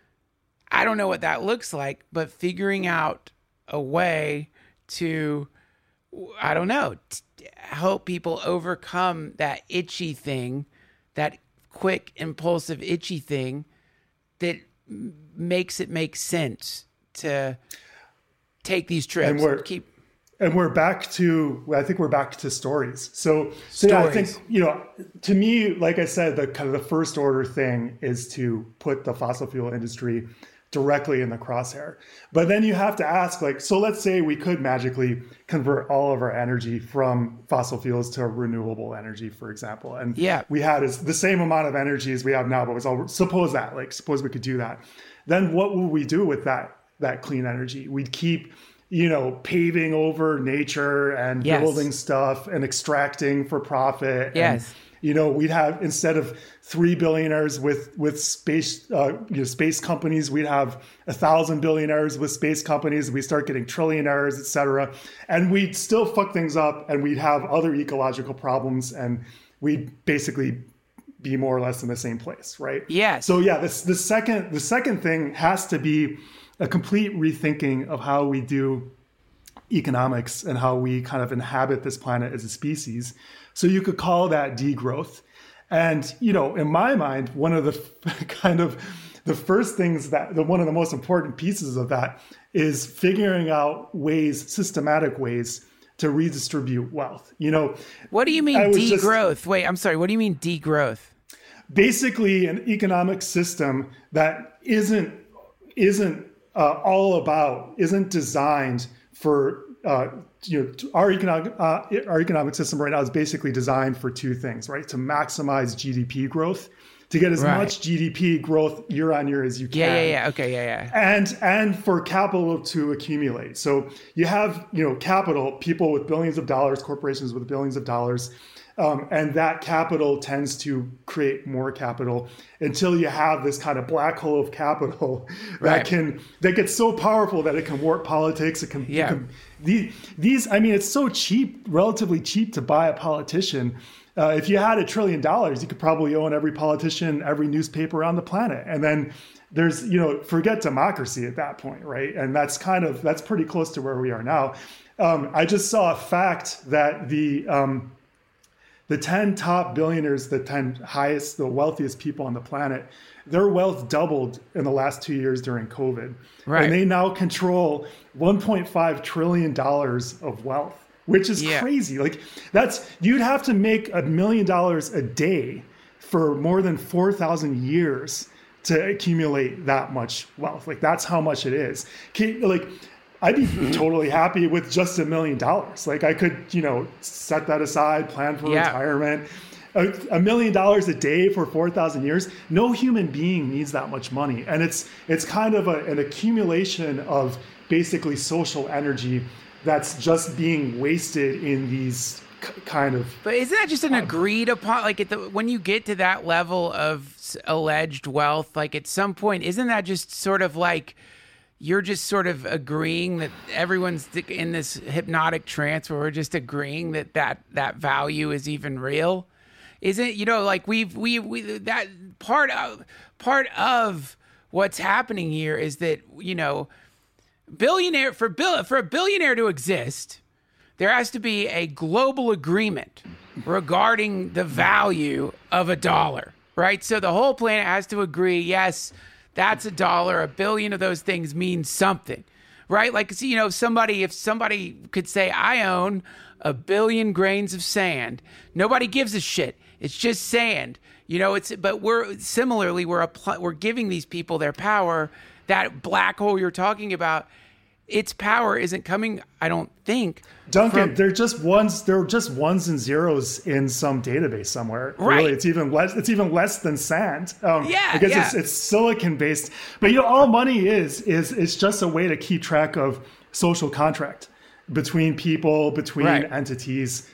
[SPEAKER 3] I don't know what that looks like, but figuring out a way to, I don't know, t- help people overcome that itchy thing, that quick, impulsive, itchy thing that m- makes it make sense to take these trips.
[SPEAKER 2] And we're,
[SPEAKER 3] keep
[SPEAKER 2] and we're back to, I think we're back to stories. So, so yeah, I think, you know, to me, like I said, the kind of the first order thing is to put the fossil fuel industry directly in the crosshair. But then you have to ask, like, so let's say we could magically convert all of our energy from fossil fuels to renewable energy, for example. And
[SPEAKER 3] yeah.
[SPEAKER 2] we had is the same amount of energy as we have now, but it was all, suppose that, like, suppose we could do that. Then what would we do with that, that clean energy? We'd keep, you know, paving over nature and
[SPEAKER 3] yes.
[SPEAKER 2] building stuff and extracting for profit.
[SPEAKER 3] Yes.
[SPEAKER 2] And, you know, we'd have, instead of three billionaires with with space uh, you know, space companies, we'd have a thousand billionaires with space companies. We start getting trillionaires, et cetera. And we'd still fuck things up, and we'd have other ecological problems, and we'd basically be more or less in the same place, right?
[SPEAKER 3] Yes.
[SPEAKER 2] So yeah, this the second the second thing has to be a complete rethinking of how we do economics and how we kind of inhabit this planet as a species. So you could call that degrowth. And, you know, in my mind, one of the kind of the first things that the one of the most important pieces of that is figuring out ways, systematic ways to redistribute wealth. You know,
[SPEAKER 3] what do you mean degrowth? Just, Wait, I'm sorry. What do you mean degrowth?
[SPEAKER 2] Basically, an economic system that isn't isn't uh, all about, isn't designed for uh, you know, our economic uh, our economic system right now is basically designed for two things, right? To maximize G D P growth, to get as right. much G D P growth year on year as you can.
[SPEAKER 3] Yeah, yeah, yeah. Okay, yeah, yeah.
[SPEAKER 2] And and for capital to accumulate. So you have, you know, capital, people with billions of dollars, corporations with billions of dollars, um, and that capital tends to create more capital until you have this kind of black hole of capital that
[SPEAKER 3] right.
[SPEAKER 2] can that gets so powerful that it can warp politics. It can,
[SPEAKER 3] yeah.
[SPEAKER 2] it can the, these. I mean, it's so cheap, relatively cheap to buy a politician. Uh, if you had a trillion dollars, you could probably own every politician, every newspaper on the planet. And then there's, you know, forget democracy at that point, right? And that's kind of, that's pretty close to where we are now. Um, I just saw a fact that the um, the ten top billionaires, the ten highest, the wealthiest people on the planet, their wealth doubled in the last two years during COVID.
[SPEAKER 3] Right.
[SPEAKER 2] And they now control one point five trillion dollars of wealth. Which is yeah. crazy. Like that's, you'd have to make a million dollars a day for more than four thousand years to accumulate that much wealth. Like that's how much it is. Like I'd be totally happy with just a million dollars. Like I could, you know, set that aside, plan for yeah. retirement. A, a million dollars a day for four thousand years. No human being needs that much money. And it's, it's kind of a, an accumulation of basically social energy that's just being wasted in these k- kind of.
[SPEAKER 3] But isn't that just an agreed upon? Like at the when you get to that level of alleged wealth, like at some point, isn't that just sort of like you're just sort of agreeing that everyone's in this hypnotic trance where we're just agreeing that that, that value is even real? Isn't, you know, like we've we we that part of part of what's happening here is that, you know. Billionaire for bill for a billionaire to exist, there has to be a global agreement regarding the value of a dollar, right? So the whole planet has to agree, yes, that's a dollar. A billion of those things means something, right? Like, you know, somebody, if somebody could say, I own a billion grains of sand, nobody gives a shit. It's just sand, you know. It's but we're similarly we're apply, we're giving these people their power. That black hole you're talking about, its power isn't coming, I don't think.
[SPEAKER 2] Duncan,
[SPEAKER 3] from...
[SPEAKER 2] they're just ones. They're just ones and zeros in some database somewhere.
[SPEAKER 3] Right.
[SPEAKER 2] Really, it's even less. It's even less than sand. Um,
[SPEAKER 3] yeah,
[SPEAKER 2] because
[SPEAKER 3] yeah.
[SPEAKER 2] it's it's silicon based. But you know, all money is is it's just a way to keep track of social contract between people, between
[SPEAKER 3] right.
[SPEAKER 2] entities,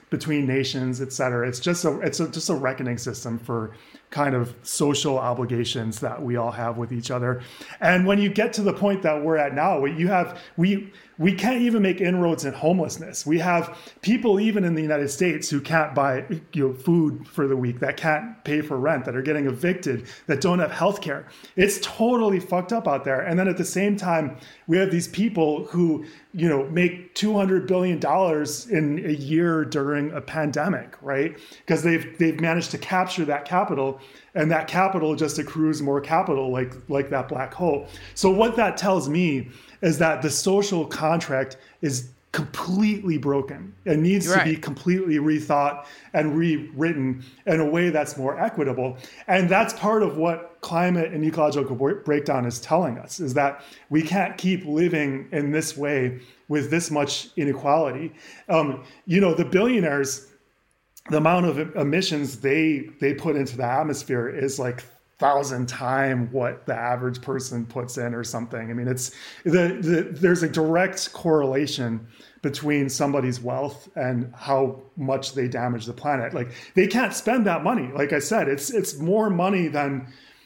[SPEAKER 2] between nations, et cetera. It's just a it's a, just a reckoning system for kind of social obligations that we all have with each other. And when you get to the point that we're at now, you have we we can't even make inroads in homelessness. We have people even in the United States who can't buy you know, food for the week, that can't pay for rent, that are getting evicted, that don't have health care. It's totally fucked up out there. And then at the same time, we have these people who, you know, make two hundred billion dollars in a year during a pandemic, right? Because they've they've managed to capture that capital, and that capital just accrues more capital, like like that black hole. So what that tells me is that the social contract is completely broken. It needs
[SPEAKER 3] Right.
[SPEAKER 2] to be completely rethought and rewritten in a way that's more equitable. And that's part of what climate and ecological breakdown is telling us, is that we can't keep living in this way with this much inequality. Um, you know, the billionaires, the amount of emissions they they put into the atmosphere is like thousand time what the average person puts in or something. I mean, it's the, the there's a direct correlation between somebody's wealth and how much they damage the planet. Like, they can't spend that money. Like I said, it's it's more money than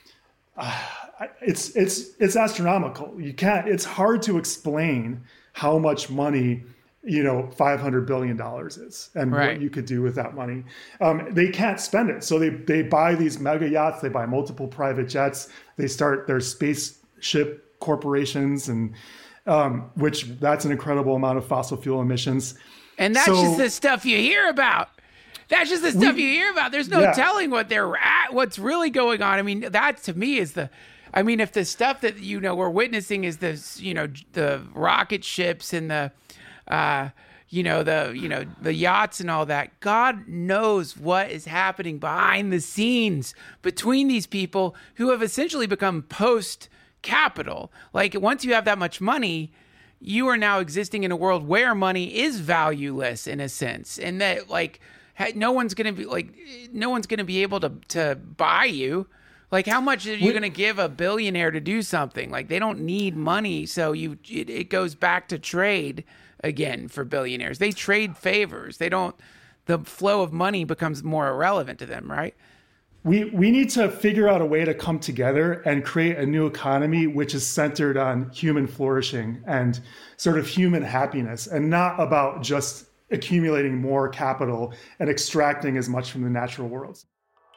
[SPEAKER 2] uh, it's it's it's astronomical. You can't. It's hard to explain how much money, you know, five hundred billion dollars is and
[SPEAKER 3] Right.
[SPEAKER 2] what you could do with that money. Um, they can't spend it. So they, they buy these mega yachts, they buy multiple private jets, they start their spaceship corporations, and um, which that's an incredible amount of fossil fuel emissions.
[SPEAKER 3] And that's
[SPEAKER 2] So-
[SPEAKER 3] just the stuff you hear about. That's just the stuff you hear about. There's no
[SPEAKER 2] Yeah.
[SPEAKER 3] telling what they're at, what's really going on. I mean, that to me is the, I mean, if the stuff that, you know, we're witnessing is this, you know, the rocket ships and the, uh, you know, the, you know, the yachts and all that, God knows what is happening behind the scenes between these people who have essentially become post-capital. Like, once you have that much money, you are now existing in a world where money is valueless in a sense, and that, like, ha- no one's going to be like, no one's going to be able to, to buy you. Like, how much are you going to give a billionaire to do something? Like, they don't need money. So you, it, it goes back to trade again for billionaires. They trade favors. They don't, the flow of money becomes more irrelevant to them, right?
[SPEAKER 2] We we need to figure out a way to come together and create a new economy which is centered on human flourishing and sort of human happiness, and not about just accumulating more capital and extracting as much from the natural worlds.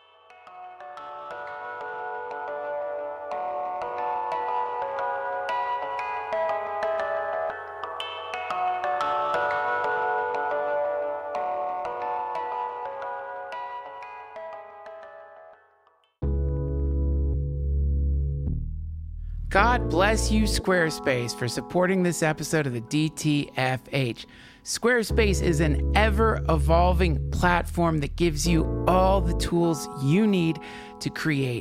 [SPEAKER 3] God bless you, Squarespace, for supporting this episode of the D T F H. Squarespace is an ever-evolving platform that gives you all the tools you need to create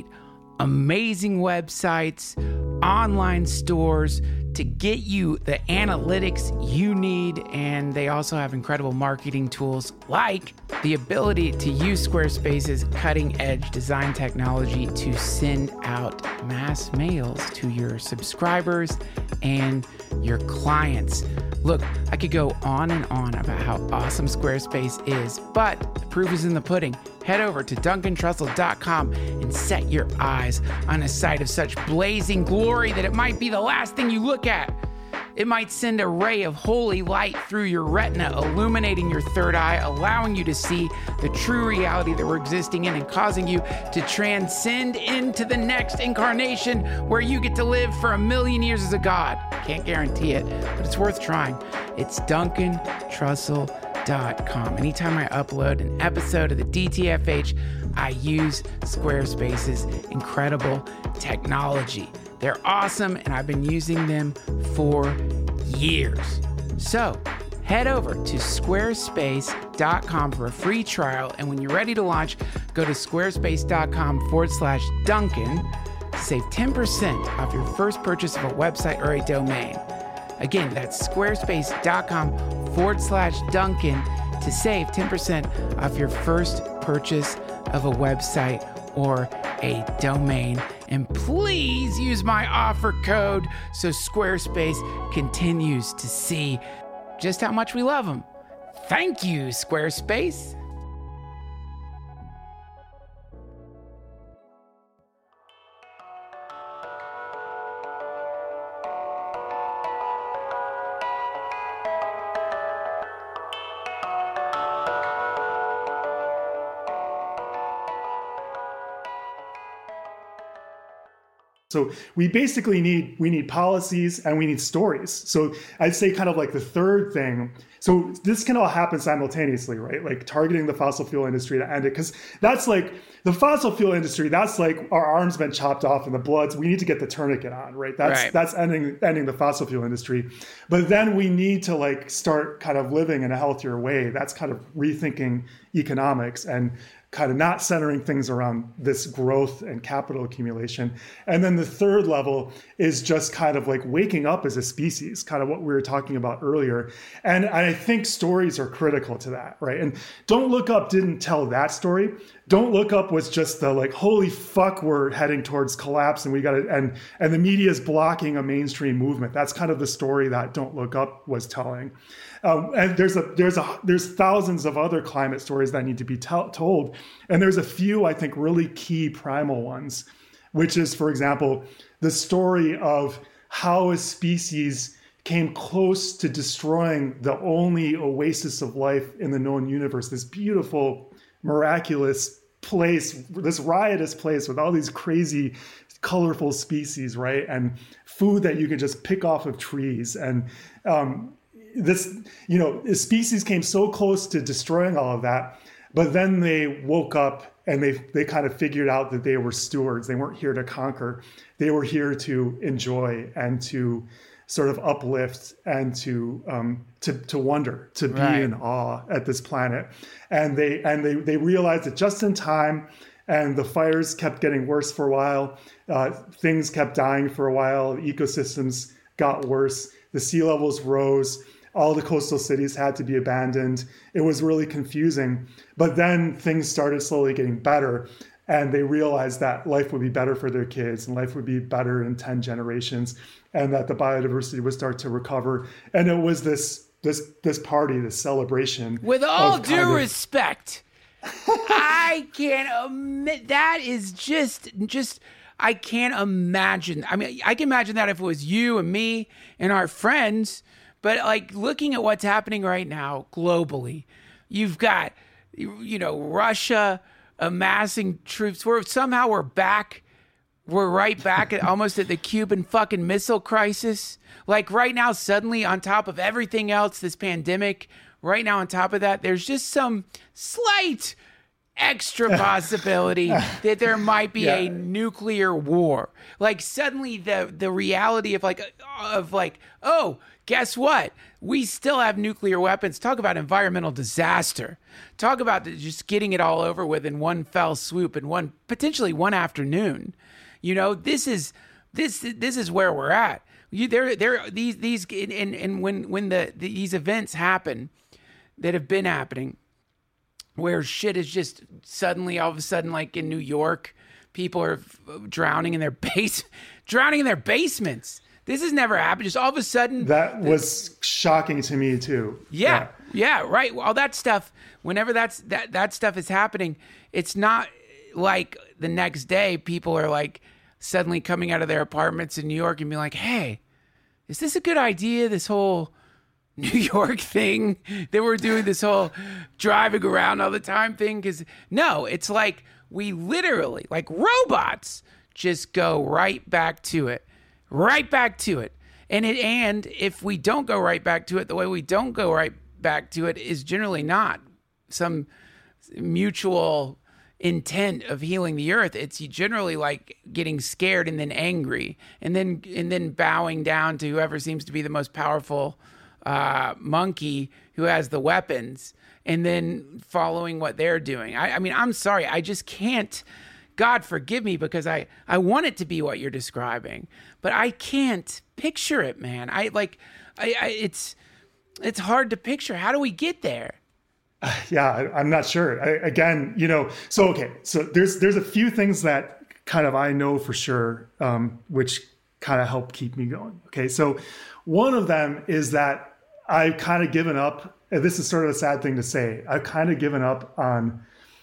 [SPEAKER 3] amazing websites, online stores, to get you the analytics you need. And they also have incredible marketing tools like the ability to use Squarespace's cutting-edge design technology to send out mass mails to your subscribers and your clients. Look, I could go on and on about how awesome Squarespace is, but the proof is in the pudding. Head over to duncan trussell dot com and set your eyes on a site of such blazing glory that it might be the last thing you look at. It might send a ray of holy light through your retina, illuminating your third eye, allowing you to see the true reality that we're existing in and causing you to transcend into the next incarnation where you get to live for a million years as a god. Can't guarantee it, but it's worth trying. It's duncan trussell dot com. Anytime I upload an episode of the D T F H, I use Squarespace's incredible technology. They're awesome, and I've been using them for years. So head over to squarespace dot com for a free trial, and when you're ready to launch, go to squarespace.com forward slash Duncan to save ten percent off your first purchase of a website or a domain. Again, that's squarespace.com forward slash Duncan to save ten percent off your first purchase of a website or a domain. And please use my offer code so Squarespace continues to see just how much we love them. Thank you, Squarespace.
[SPEAKER 2] So we basically need, we need policies and we need stories. So I'd say kind of like the third thing. So this can all happen simultaneously, right? Like targeting the fossil fuel industry to end it. Because that's like the fossil fuel industry, that's like our arms been chopped off and the bloods. We need to get the tourniquet on, right? That's
[SPEAKER 3] right.
[SPEAKER 2] that's ending ending the fossil fuel industry. But then we need to like start kind of living in a healthier way. That's kind of rethinking economics and kind of not centering things around this growth and capital accumulation. And then the third level is just kind of like waking up as a species, kind of what we were talking about earlier. And I think stories are critical to that, right? And Don't Look Up didn't tell that story. Don't Look Up was just the like, holy fuck, we're heading towards collapse and we got to, and, and the media is blocking a mainstream movement. That's kind of the story that Don't Look Up was telling. Um, and there's a there's a there's thousands of other climate stories that need to be tell, told, and there's a few I think really key primal ones, which is, for example, the story of how a species came close to destroying the only oasis of life in the known universe, this beautiful, miraculous place, this riotous place with all these crazy, colorful species, right, and food that you can just pick off of trees, and um, this, you know, species came so close to destroying all of that, but then they woke up and they they kind of figured out that they were stewards. They weren't here to conquer. They were here to enjoy and to sort of uplift and to um, to to wonder, to be
[SPEAKER 3] right.
[SPEAKER 2] in awe at this planet. And they and they they realized it just in time. And the fires kept getting worse for a while. Uh, things kept dying for a while. Ecosystems got worse. The sea levels rose. All the coastal cities had to be abandoned. It was really confusing. But then things started slowly getting better. And they realized that life would be better for their kids and life would be better in ten generations, and that the biodiversity would start to recover. And it was this this this party, this celebration.
[SPEAKER 3] With all due
[SPEAKER 2] of,
[SPEAKER 3] respect, I can't admit that is just just I can't imagine. I mean, I can imagine that if it was you and me and our friends. But like looking at what's happening right now globally, you've got, you know, Russia amassing troops. We're somehow we're back. We're right back at almost at the Cuban fucking Missile Crisis. Like right now, suddenly on top of everything else, this pandemic, right now on top of that, there's just some slight extra possibility that there might be yeah. a nuclear war. Like suddenly the the reality of like of like, oh, guess what? We still have nuclear weapons. Talk about environmental disaster. Talk about just getting it all over with in one fell swoop in one potentially one afternoon. You know, this is this this is where we're at. You there there these these and and when when the these events happen that have been happening, where shit is just suddenly all of a sudden, like in New York, people are drowning in their base, drowning in their basements. This has never happened. Just all of a sudden.
[SPEAKER 2] That was shocking to me too.
[SPEAKER 3] Yeah, yeah, yeah, right. All that stuff. Whenever that's that that stuff is happening, it's not like the next day people are like suddenly coming out of their apartments in New York and being like, "Hey, is this a good idea? This whole New York thing that we're doing, this whole driving around all the time thing." Because no, it's like we literally, like robots, just go right back to it, right back to it. And it, and if we don't go right back to it, the way we don't go right back to it is generally not some mutual intent of healing the earth. It's generally like getting scared and then angry and then and then bowing down to whoever seems to be the most powerful Uh, monkey who has the weapons, and then following what they're doing. I, I mean, I'm sorry, I just can't. God forgive me, because I I want it to be what you're describing, but I can't picture it, man. I like, I, I it's it's hard to picture. How do we get there?
[SPEAKER 2] Uh, yeah, I, I'm not sure. I, again, you know, so okay, so there's there's a few things that kind of I know for sure, um, which kind of help keep me going. Okay, so one of them is that I've kind of given up and this is sort of a sad thing to say, I've kind of given up on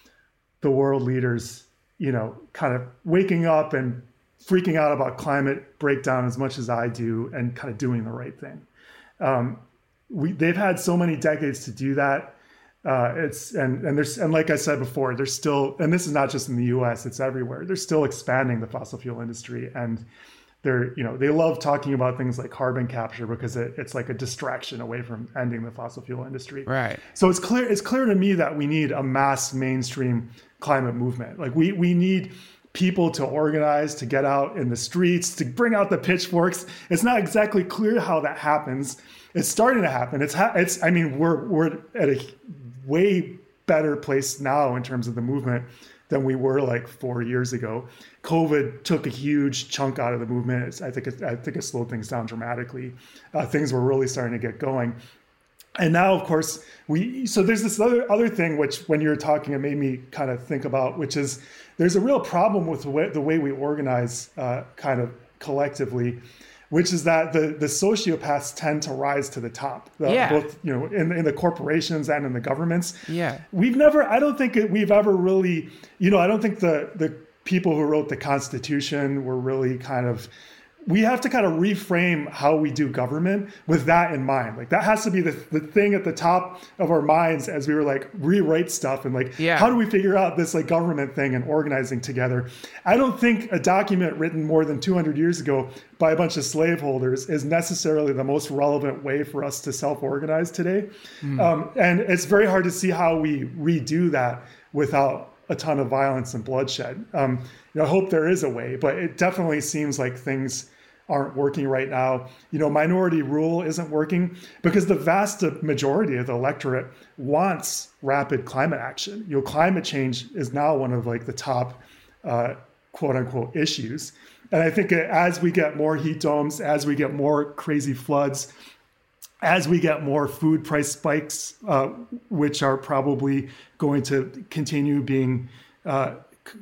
[SPEAKER 2] the world leaders, you know, kind of waking up and freaking out about climate breakdown as much as I do and kind of doing the right thing. Um, we, they've had so many decades to do that. Uh, it's and and there's and like I said before, there's still, and this is not just in the U S, it's everywhere. They're still expanding the fossil fuel industry, and they're, you know, they love talking about things like carbon capture because it, it's like a distraction away from ending the fossil fuel industry.
[SPEAKER 3] Right.
[SPEAKER 2] So it's clear it's clear to me that we need a mass mainstream climate movement. Like we we need people to organize, to get out in the streets, to bring out the pitchforks. It's not exactly clear how that happens. It's starting to happen. It's ha- it's I mean we're we're at a way better place now in terms of the movement than we were like four years ago. COVID took a huge chunk out of the movement. It's, I think it, I think it slowed things down dramatically. Uh, things were really starting to get going. And now, of course, we so there's this other other thing which, when you were talking, it made me kind of think about, which is there's a real problem with the way, the way we organize uh, kind of collectively, which is that the the sociopaths tend to rise to the top, the,
[SPEAKER 3] yeah.
[SPEAKER 2] both, you know, in, in the corporations and in the governments.
[SPEAKER 3] Yeah,
[SPEAKER 2] we've never, I don't think we've ever really, you know, I don't think the the people who wrote the Constitution were really kind of. We have to kind of reframe how we do government with that in mind. Like that has to be the, the thing at the top of our minds as we were like rewrite stuff and like,
[SPEAKER 3] yeah.
[SPEAKER 2] how do we figure out this like government thing and organizing together? I don't think a document written more than two hundred years ago by a bunch of slaveholders is necessarily the most relevant way for us to self-organize today. Mm. Um, and it's very hard to see how we redo that without a ton of violence and bloodshed. Um, you know, I hope there is a way, but it definitely seems like things aren't working right now. You know, minority rule isn't working because the vast majority of the electorate wants rapid climate action. You know, climate change is now one of like the top uh, quote unquote issues. And I think as we get more heat domes, as we get more crazy floods, as we get more food price spikes, uh, which are probably going to continue being uh,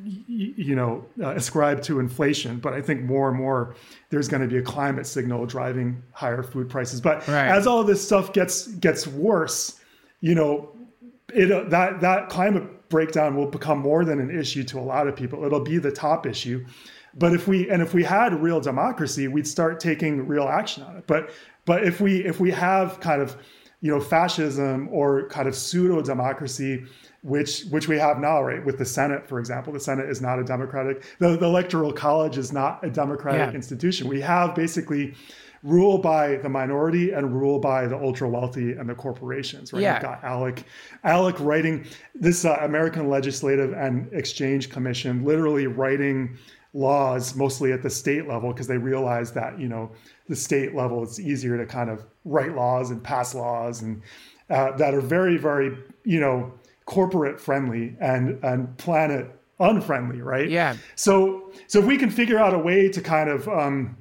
[SPEAKER 2] you know, uh, ascribed to inflation, but I think more and more there's going to be a climate signal driving higher food prices. But
[SPEAKER 3] right.
[SPEAKER 2] as all this stuff gets gets worse, you know, it uh, that that climate breakdown will become more than an issue to a lot of people. It'll be the top issue. But if we and if we had real democracy, we'd start taking real action on it. But but if we if we have kind of, you know, fascism or kind of pseudo democracy, which which we have now, right? With the Senate, for example, the Senate is not a democratic, the, the Electoral College is not a democratic yeah. institution. We have basically rule by the minority and rule by the ultra wealthy and the corporations, right?
[SPEAKER 3] Yeah.
[SPEAKER 2] We've got Alec, Alec writing this uh, American Legislative and Exchange Commission, literally writing laws mostly at the state level because they realize that, you know, the state level, it's easier to kind of write laws and pass laws and uh, that are very, very, you know, corporate friendly and and planet unfriendly, right?
[SPEAKER 3] Yeah.
[SPEAKER 2] So so if we can figure out a way to kind of um,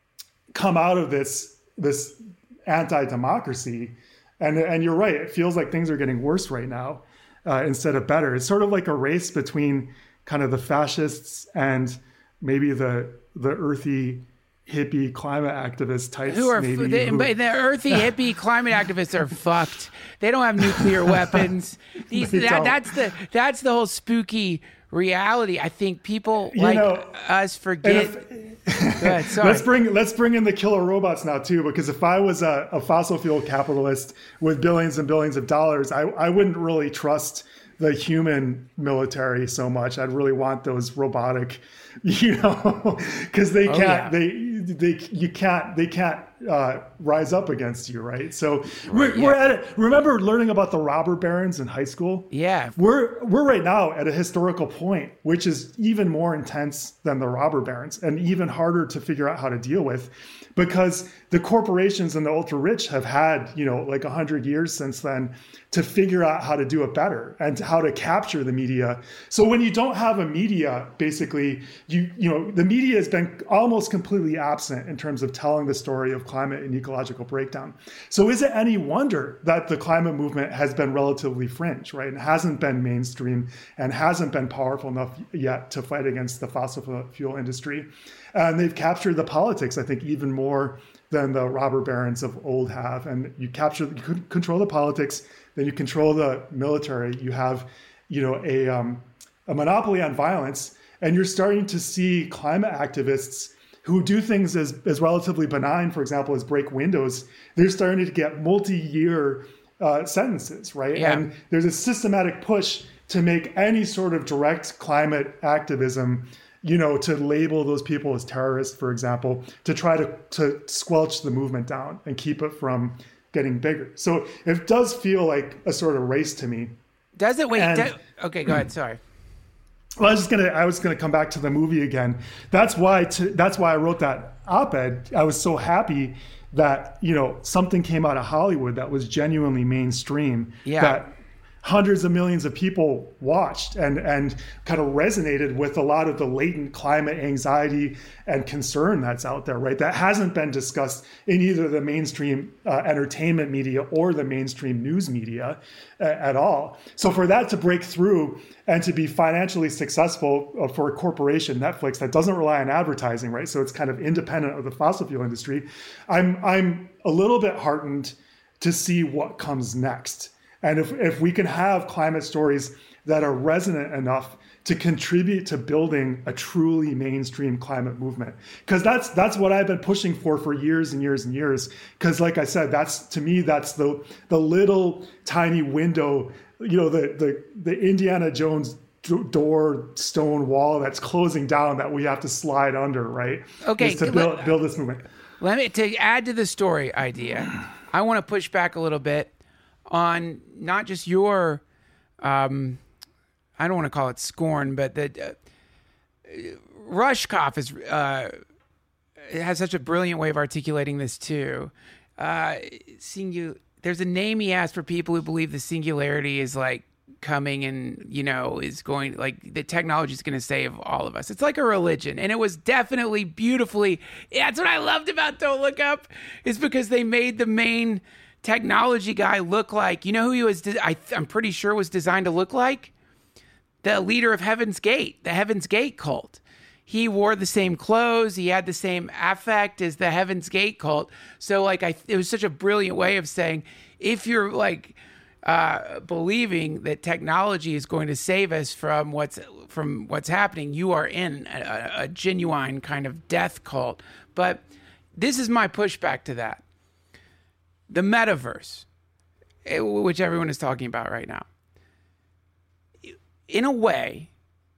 [SPEAKER 2] come out of this this anti-democracy, and and you're right, it feels like things are getting worse right now uh, instead of better. It's sort of like a race between kind of the fascists and maybe the the earthy hippie climate activist types
[SPEAKER 3] who are
[SPEAKER 2] maybe,
[SPEAKER 3] the,
[SPEAKER 2] who,
[SPEAKER 3] the earthy hippie climate activists are fucked. They don't have nuclear weapons. These that, that's the that's the whole spooky reality. I think people
[SPEAKER 2] you
[SPEAKER 3] like
[SPEAKER 2] know,
[SPEAKER 3] us forget.
[SPEAKER 2] If,
[SPEAKER 3] Go ahead, sorry.
[SPEAKER 2] let's bring let's bring in the killer robots now too, because if I was a, a fossil fuel capitalist with billions and billions of dollars, I, I wouldn't really trust the human military so much. I'd really want those robotic, you know, because they can't, oh, yeah. they, they, you can't, they can't uh, rise up against you, right? So right, we're, yeah. we're at it. Remember learning about the robber barons in high school?
[SPEAKER 3] Yeah.
[SPEAKER 2] We're, we're right now at a historical point, which is even more intense than the robber barons and even harder to figure out how to deal with, because the corporations and the ultra rich have had, you know, like a hundred years since then to figure out how to do it better and how to capture the media. So when you don't have a media, basically, you, you know, the media has been almost completely absent in terms of telling the story of climate climate and ecological breakdown. So is it any wonder that the climate movement has been relatively fringe, right? And hasn't been mainstream and hasn't been powerful enough yet to fight against the fossil fuel industry. And they've captured the politics, I think, even more than the robber barons of old have. And you capture, you control the politics, then you control the military. You have, you know, a, um, a monopoly on violence, and you're starting to see climate activists who do things as, as relatively benign, for example, as break windows. They're starting to get multi-year uh, sentences, right?
[SPEAKER 3] Yeah.
[SPEAKER 2] And there's a systematic push to make any sort of direct climate activism, you know, to label those people as terrorists, for example, to try to, to squelch the movement down and keep it from getting bigger. So it does feel like a sort of race to me.
[SPEAKER 3] Does it? Wait.
[SPEAKER 2] And,
[SPEAKER 3] Do, okay, go ahead. Sorry.
[SPEAKER 2] Well, I was just gonna. I was gonna come back to the movie again. That's why. To, that's why I wrote that op-ed. I was so happy that, you know, something came out of Hollywood that was genuinely mainstream.
[SPEAKER 3] Yeah.
[SPEAKER 2] That hundreds of millions of people watched and and kind of resonated with a lot of the latent climate anxiety and concern that's out there, right? That hasn't been discussed in either the mainstream uh, entertainment media or the mainstream news media uh, at all. So for that to break through and to be financially successful uh, for a corporation, Netflix, that doesn't rely on advertising, right? So it's kind of independent of the fossil fuel industry. I'm I'm a little bit heartened to see what comes next. And if, if we can have climate stories that are resonant enough to contribute to building a truly mainstream climate movement, because that's that's what I've been pushing for for years and years and years. Because like I said, that's to me, that's the the little tiny window, you know, the the the Indiana Jones door stone wall that's closing down that we have to slide under, right?
[SPEAKER 3] Okay,
[SPEAKER 2] is to build, build this movement.
[SPEAKER 3] Let me to add to the story idea. I want to push back a little bit on not just your, um, I don't want to call it scorn, but that uh, Rushkoff is uh, has such a brilliant way of articulating this too. Uh, singu- There's a name he has for people who believe the singularity is like coming and, you know, is going, like the technology is going to save all of us. It's like a religion. And it was definitely beautifully, yeah, that's what I loved about Don't Look Up, is because they made the main technology guy look like, you know who he was, de- I, I'm pretty sure was designed to look like? The leader of Heaven's Gate, the Heaven's Gate cult. He wore the same clothes. He had the same affect as the Heaven's Gate cult. So like, I, it was such a brilliant way of saying, if you're like uh, believing that technology is going to save us from what's from what's happening, you are in a, a genuine kind of death cult. But this is my pushback to that. The metaverse, which everyone is talking about right now, in a way,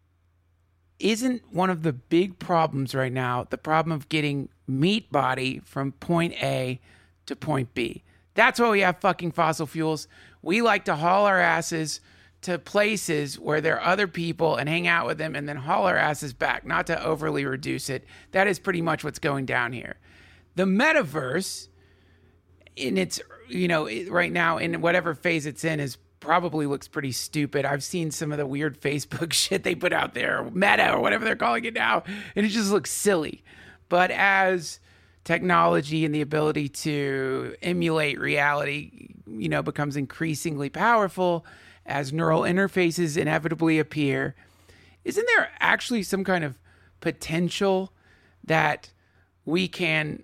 [SPEAKER 3] isn't one of the big problems right now the problem of getting meat body from point A to point B. That's why we have fucking fossil fuels. We like to haul our asses to places where there are other people and hang out with them and then haul our asses back, not to overly reduce it. That is pretty much what's going down here. The metaverse, in its, you know, right now in whatever phase it's in, is probably looks pretty stupid. I've seen some of the weird Facebook shit they put out there, Meta or whatever they're calling it now, and it just looks silly. But as technology and the ability to emulate reality, you know, becomes increasingly powerful, as neural interfaces inevitably appear, isn't there actually some kind of potential that we can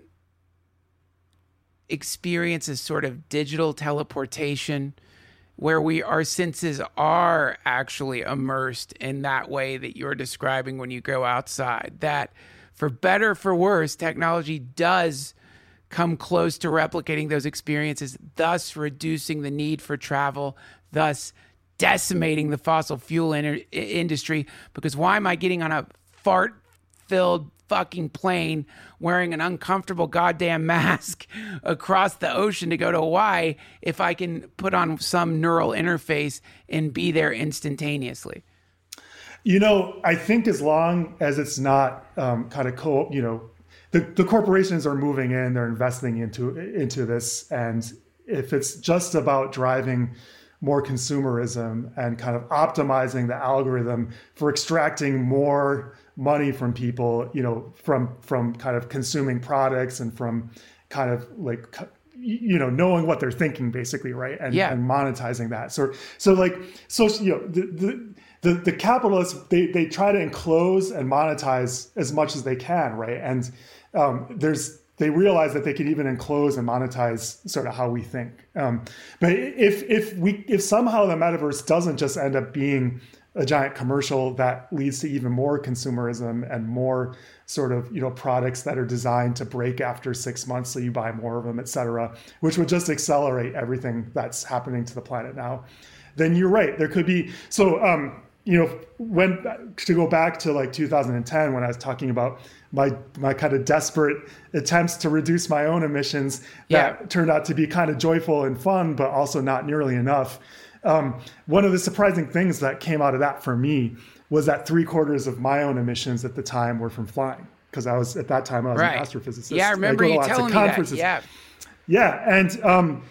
[SPEAKER 3] experience a sort of digital teleportation where we our senses are actually immersed in that way that you're describing when you go outside, that for better or for worse, technology does come close to replicating those experiences, thus reducing the need for travel, thus decimating the fossil fuel in- industry. Because why am I getting on a fart-filled fucking plane wearing an uncomfortable goddamn mask across the ocean to go to Hawaii if I can put on some neural interface and be there instantaneously?
[SPEAKER 2] You know, I think as long as it's not um, kind of co, you know, the, the corporations are moving in, they're investing into into this, and if it's just about driving more consumerism and kind of optimizing the algorithm for extracting more money from people, you know, from from kind of consuming products and from kind of like, you know, knowing what they're thinking basically, right? And,
[SPEAKER 3] yeah.
[SPEAKER 2] and monetizing that. So, so like, so, you know, the, the, the, the capitalists, they, they try to enclose and monetize as much as they can, right? And um, there's, they realize that they can even enclose and monetize sort of how we think. Um, but if if we if somehow the metaverse doesn't just end up being a giant commercial that leads to even more consumerism and more sort of, you know, products that are designed to break after six months, so you buy more of them, et cetera, which would just accelerate everything that's happening to the planet now, then you're right. There could be so. Um, you know, when to go back to like two thousand ten, when I was talking about my my kind of desperate attempts to reduce my own emissions that yeah. turned out to be kind of joyful and fun, but also not nearly enough. Um, one of the surprising things that came out of that for me was that three quarters of my own emissions at the time were from flying, because I was at that time I was right. an astrophysicist.
[SPEAKER 3] Yeah, I remember I you telling me that. Yeah,
[SPEAKER 2] yeah, and. Um,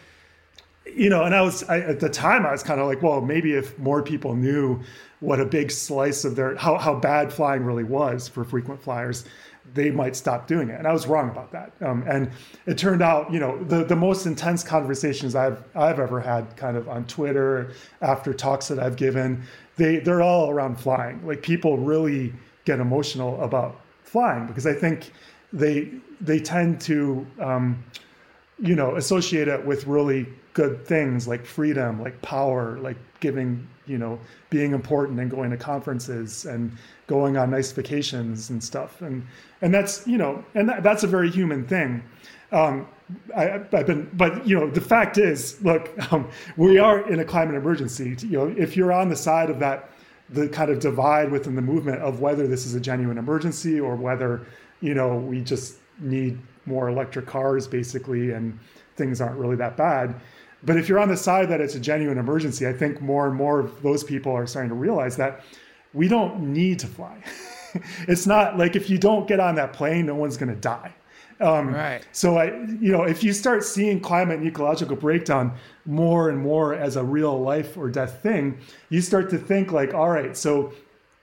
[SPEAKER 2] You know, and I was I, at the time I was kind of like, well, maybe if more people knew what a big slice of their how how bad flying really was for frequent flyers, they might stop doing it. And I was wrong about that. Um, and it turned out, you know, the the most intense conversations I've I've ever had, kind of on Twitter after talks that I've given, they they're all around flying. Like, people really get emotional about flying because I think they they tend to um, you know, associate it with really good things like freedom, like power, like giving, you know, being important and going to conferences and going on nice vacations and stuff. And, and that's, you know, and that, that's a very human thing. Um, I, I've been, but, you know, the fact is, look, um, we are in a climate emergency. You know, if you're on the side of that, the kind of divide within the movement of whether this is a genuine emergency or whether, you know, we just need more electric cars basically, and things aren't really that bad. But if you're on the side that it's a genuine emergency, I think more and more of those people are starting to realize that we don't need to fly. It's not like if you don't get on that plane, no one's going to die. Um,
[SPEAKER 3] right.
[SPEAKER 2] So, I, you know, if you start seeing climate and ecological breakdown more and more as a real life or death thing, you start to think like, all right, so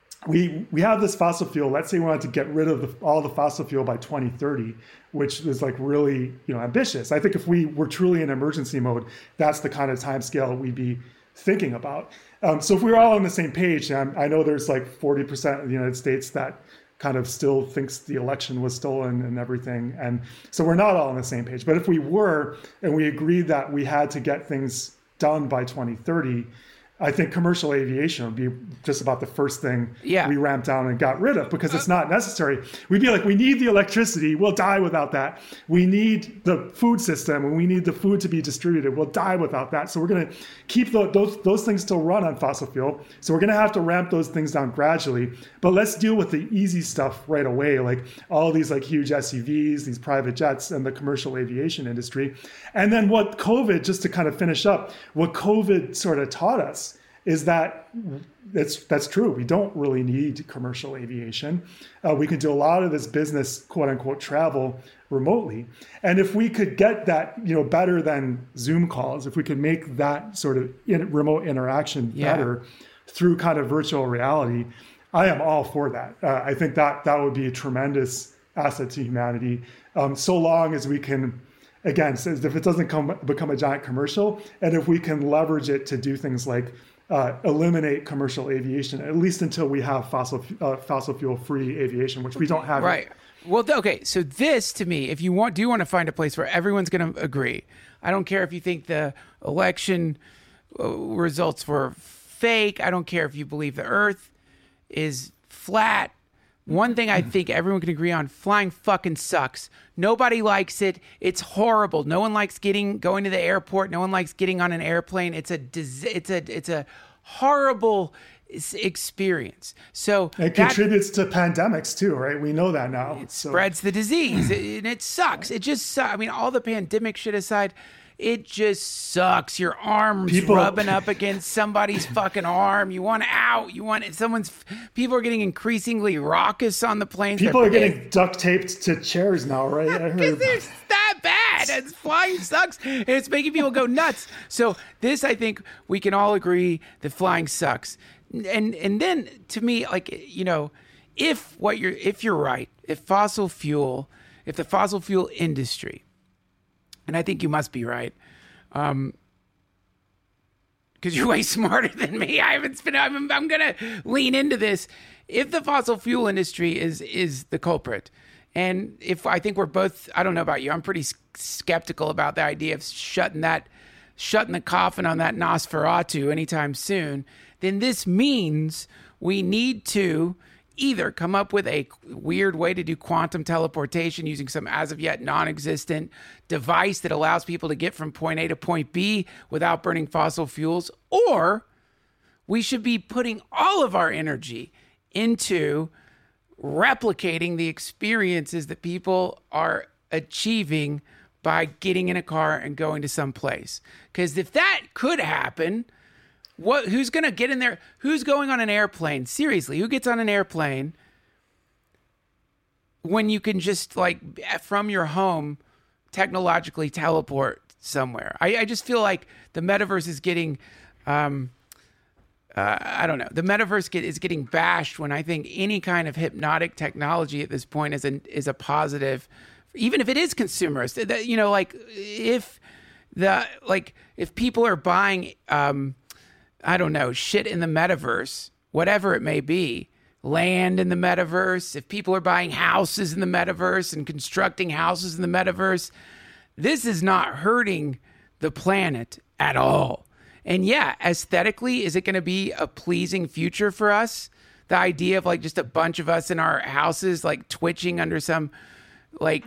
[SPEAKER 2] we we have this fossil fuel. Let's say we want to get rid of the, all the fossil fuel by twenty thirty, which is like really, you know, ambitious. I think if we were truly in emergency mode, that's the kind of time scale we'd be thinking about. Um, so if we were all on the same page, and I know there's like forty percent of the United States that kind of still thinks the election was stolen and everything. And so we're not all on the same page. But if we were, and we agreed that we had to get things done by twenty thirty, I think commercial aviation would be just about the first thing
[SPEAKER 3] yeah.
[SPEAKER 2] we ramped down and got rid of, because it's not necessary. We'd be like, we need the electricity. We'll die without that. We need the food system, and we need the food to be distributed. We'll die without that. So we're going to keep the, those those things still run on fossil fuel. So we're going to have to ramp those things down gradually. But let's deal with the easy stuff right away, like all these like huge S U Vs, these private jets, and the commercial aviation industry. And then what COVID, just to kind of finish up, what COVID sort of taught us is that that's that's true. We don't really need commercial aviation. Uh, we can do a lot of this business, quote unquote, travel remotely. And if we could get that, you know, better than Zoom calls, if we could make that sort of in, remote interaction
[SPEAKER 3] yeah.
[SPEAKER 2] better through kind of virtual reality, I am all for that. Uh, I think that that would be a tremendous asset to humanity, um, so long as we can, again, so if it doesn't come become a giant commercial, and if we can leverage it to do things like Uh, eliminate commercial aviation, at least until we have fossil uh, fossil fuel free aviation, which we don't have.
[SPEAKER 3] Right.
[SPEAKER 2] Yet.
[SPEAKER 3] Well, okay. So this, to me, if you want, do want to find a place where everyone's going to agree. I don't care if you think the election uh, results were fake. I don't care if you believe the Earth is flat. One thing I think everyone can agree on: flying fucking sucks. Nobody likes it. It's horrible. No one likes getting going to the airport. No one likes getting on an airplane. It's a it's a it's a horrible experience. So
[SPEAKER 2] it
[SPEAKER 3] that,
[SPEAKER 2] contributes to pandemics too, right? We know that now.
[SPEAKER 3] It
[SPEAKER 2] so.
[SPEAKER 3] spreads the disease, and it sucks. It just sucks. I mean, all the pandemic shit aside, it just sucks. Your arm's
[SPEAKER 2] people,
[SPEAKER 3] rubbing up against somebody's fucking arm. You want out. You want someone's. People are getting increasingly raucous on the planes.
[SPEAKER 2] People
[SPEAKER 3] They're
[SPEAKER 2] are getting pissed. Duct taped to chairs now, right? I heard.
[SPEAKER 3] It's that bad. It's flying sucks. And it's making people go nuts. So this, I think, we can all agree that flying sucks. And and then to me, like, you know, if what you're if you're right, if fossil fuel, if the fossil fuel industry And I think you must be right. Um, because you're way smarter than me. I haven't spent, I'm, I'm going to lean into this. If the fossil fuel industry is is the culprit, and if I think we're both, I don't know about you, I'm pretty skeptical about the idea of shutting that, shutting the coffin on that Nosferatu anytime soon, then this means we need to either come up with a weird way to do quantum teleportation using some as of yet non-existent device that allows people to get from point A to point B without burning fossil fuels, or we should be putting all of our energy into replicating the experiences that people are achieving by getting in a car and going to some place. Because if that could happen, What? Who's going to get in there? Who's going on an airplane? Seriously, who gets on an airplane when you can just, like, from your home, technologically teleport somewhere? I, I just feel like the metaverse is getting, um, uh, I don't know, the metaverse get, is getting bashed when I think any kind of hypnotic technology at this point is a, is a positive, even if it is consumerist. That, you know, like, if the, like, if people are buying, um, I don't know, shit in the metaverse, whatever it may be, land in the metaverse, if people are buying houses in the metaverse and constructing houses in the metaverse, this is not hurting the planet at all. And yeah, aesthetically, is it going to be a pleasing future for us? The idea of like just a bunch of us in our houses, like twitching under some like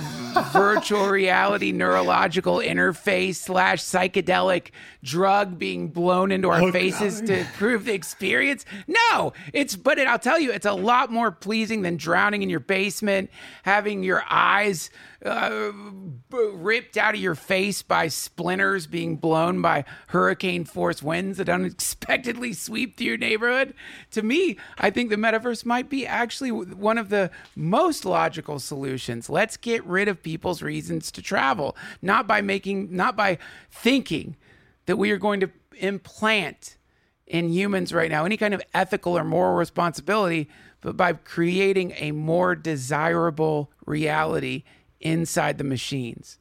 [SPEAKER 3] virtual reality neurological interface slash psychedelic drug being blown into our
[SPEAKER 2] oh,
[SPEAKER 3] faces
[SPEAKER 2] God.
[SPEAKER 3] to prove the experience. No, it's, but it, I'll tell you, it's a lot more pleasing than drowning in your basement, having your eyes uh, ripped out of your face by splinters being blown by hurricane force winds that unexpectedly sweep through your neighborhood. To me, I think the metaverse might be actually one of the most logical solutions. Let's get rid of people's reasons to travel, not by making, not by thinking that we are going to implant in humans right now any kind of ethical or moral responsibility, but by creating a more desirable reality inside the machines.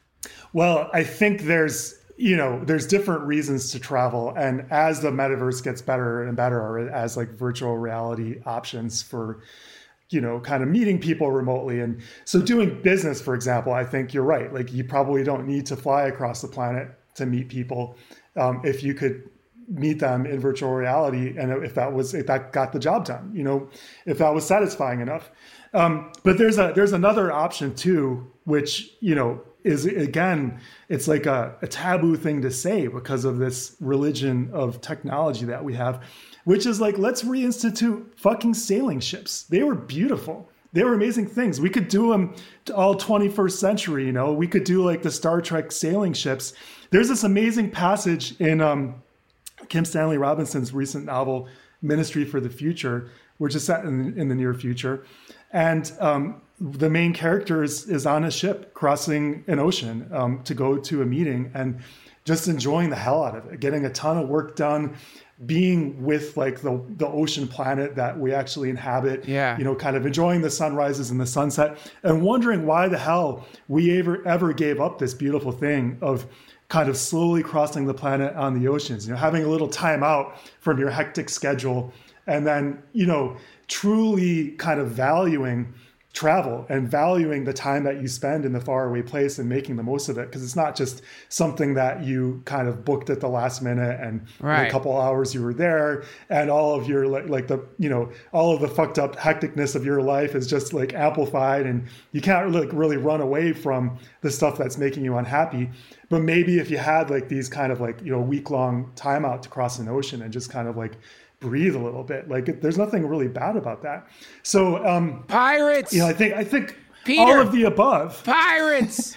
[SPEAKER 2] Well, I think there's, you know, there's different reasons to travel. And as the metaverse gets better and better, or as like virtual reality options for, you know, kind of meeting people remotely. And so doing business, for example, I think you're right. Like you probably don't need to fly across the planet to meet people. Um, if you could meet them in virtual reality, and if that was, if that got the job done, you know, if that was satisfying enough. Um, but there's a, there's another option too, which, you know, is again, it's like a, a taboo thing to say because of this religion of technology that we have, which is like, let's reinstitute fucking sailing ships. They were beautiful. They were amazing things. We could do them all twenty-first century, you know, we could do like the Star Trek sailing ships. There's this amazing passage in um, Kim Stanley Robinson's recent novel, Ministry for the Future, which is set in, in the near future. And um, the main character is, is on a ship crossing an ocean um, to go to a meeting and just enjoying the hell out of it, getting a ton of work done, being with like the, the ocean planet that we actually inhabit,
[SPEAKER 3] yeah.
[SPEAKER 2] you know, kind of enjoying the sunrises and the sunset and wondering why the hell we ever, ever gave up this beautiful thing of kind of slowly crossing the planet on the oceans, you know, having a little time out from your hectic schedule and then, you know, truly kind of valuing travel and valuing the time that you spend in the faraway place and making the most of it. Because it's not just something that you kind of booked at the last minute and
[SPEAKER 3] right.
[SPEAKER 2] in a couple hours you were there and all of your like, like the, you know, all of the fucked up hecticness of your life is just like amplified and you can't like really run away from the stuff that's making you unhappy. But maybe if you had like these kind of like, you know, week long time out to cross an ocean and just kind of like breathe a little bit. Like there's nothing really bad about that. So um
[SPEAKER 3] pirates.
[SPEAKER 2] You know, I think I think
[SPEAKER 3] Peter,
[SPEAKER 2] all of the above.
[SPEAKER 3] Pirates.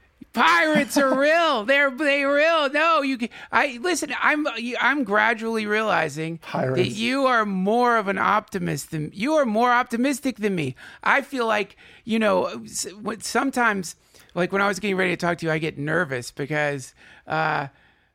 [SPEAKER 3] Pirates are real. They're they real. No, you can. I listen. I'm I'm gradually realizing
[SPEAKER 2] Pirates.
[SPEAKER 3] that you are more of an optimist than you are more optimistic than me. I feel like you know sometimes, like when I was getting ready to talk to you, I get nervous because uh,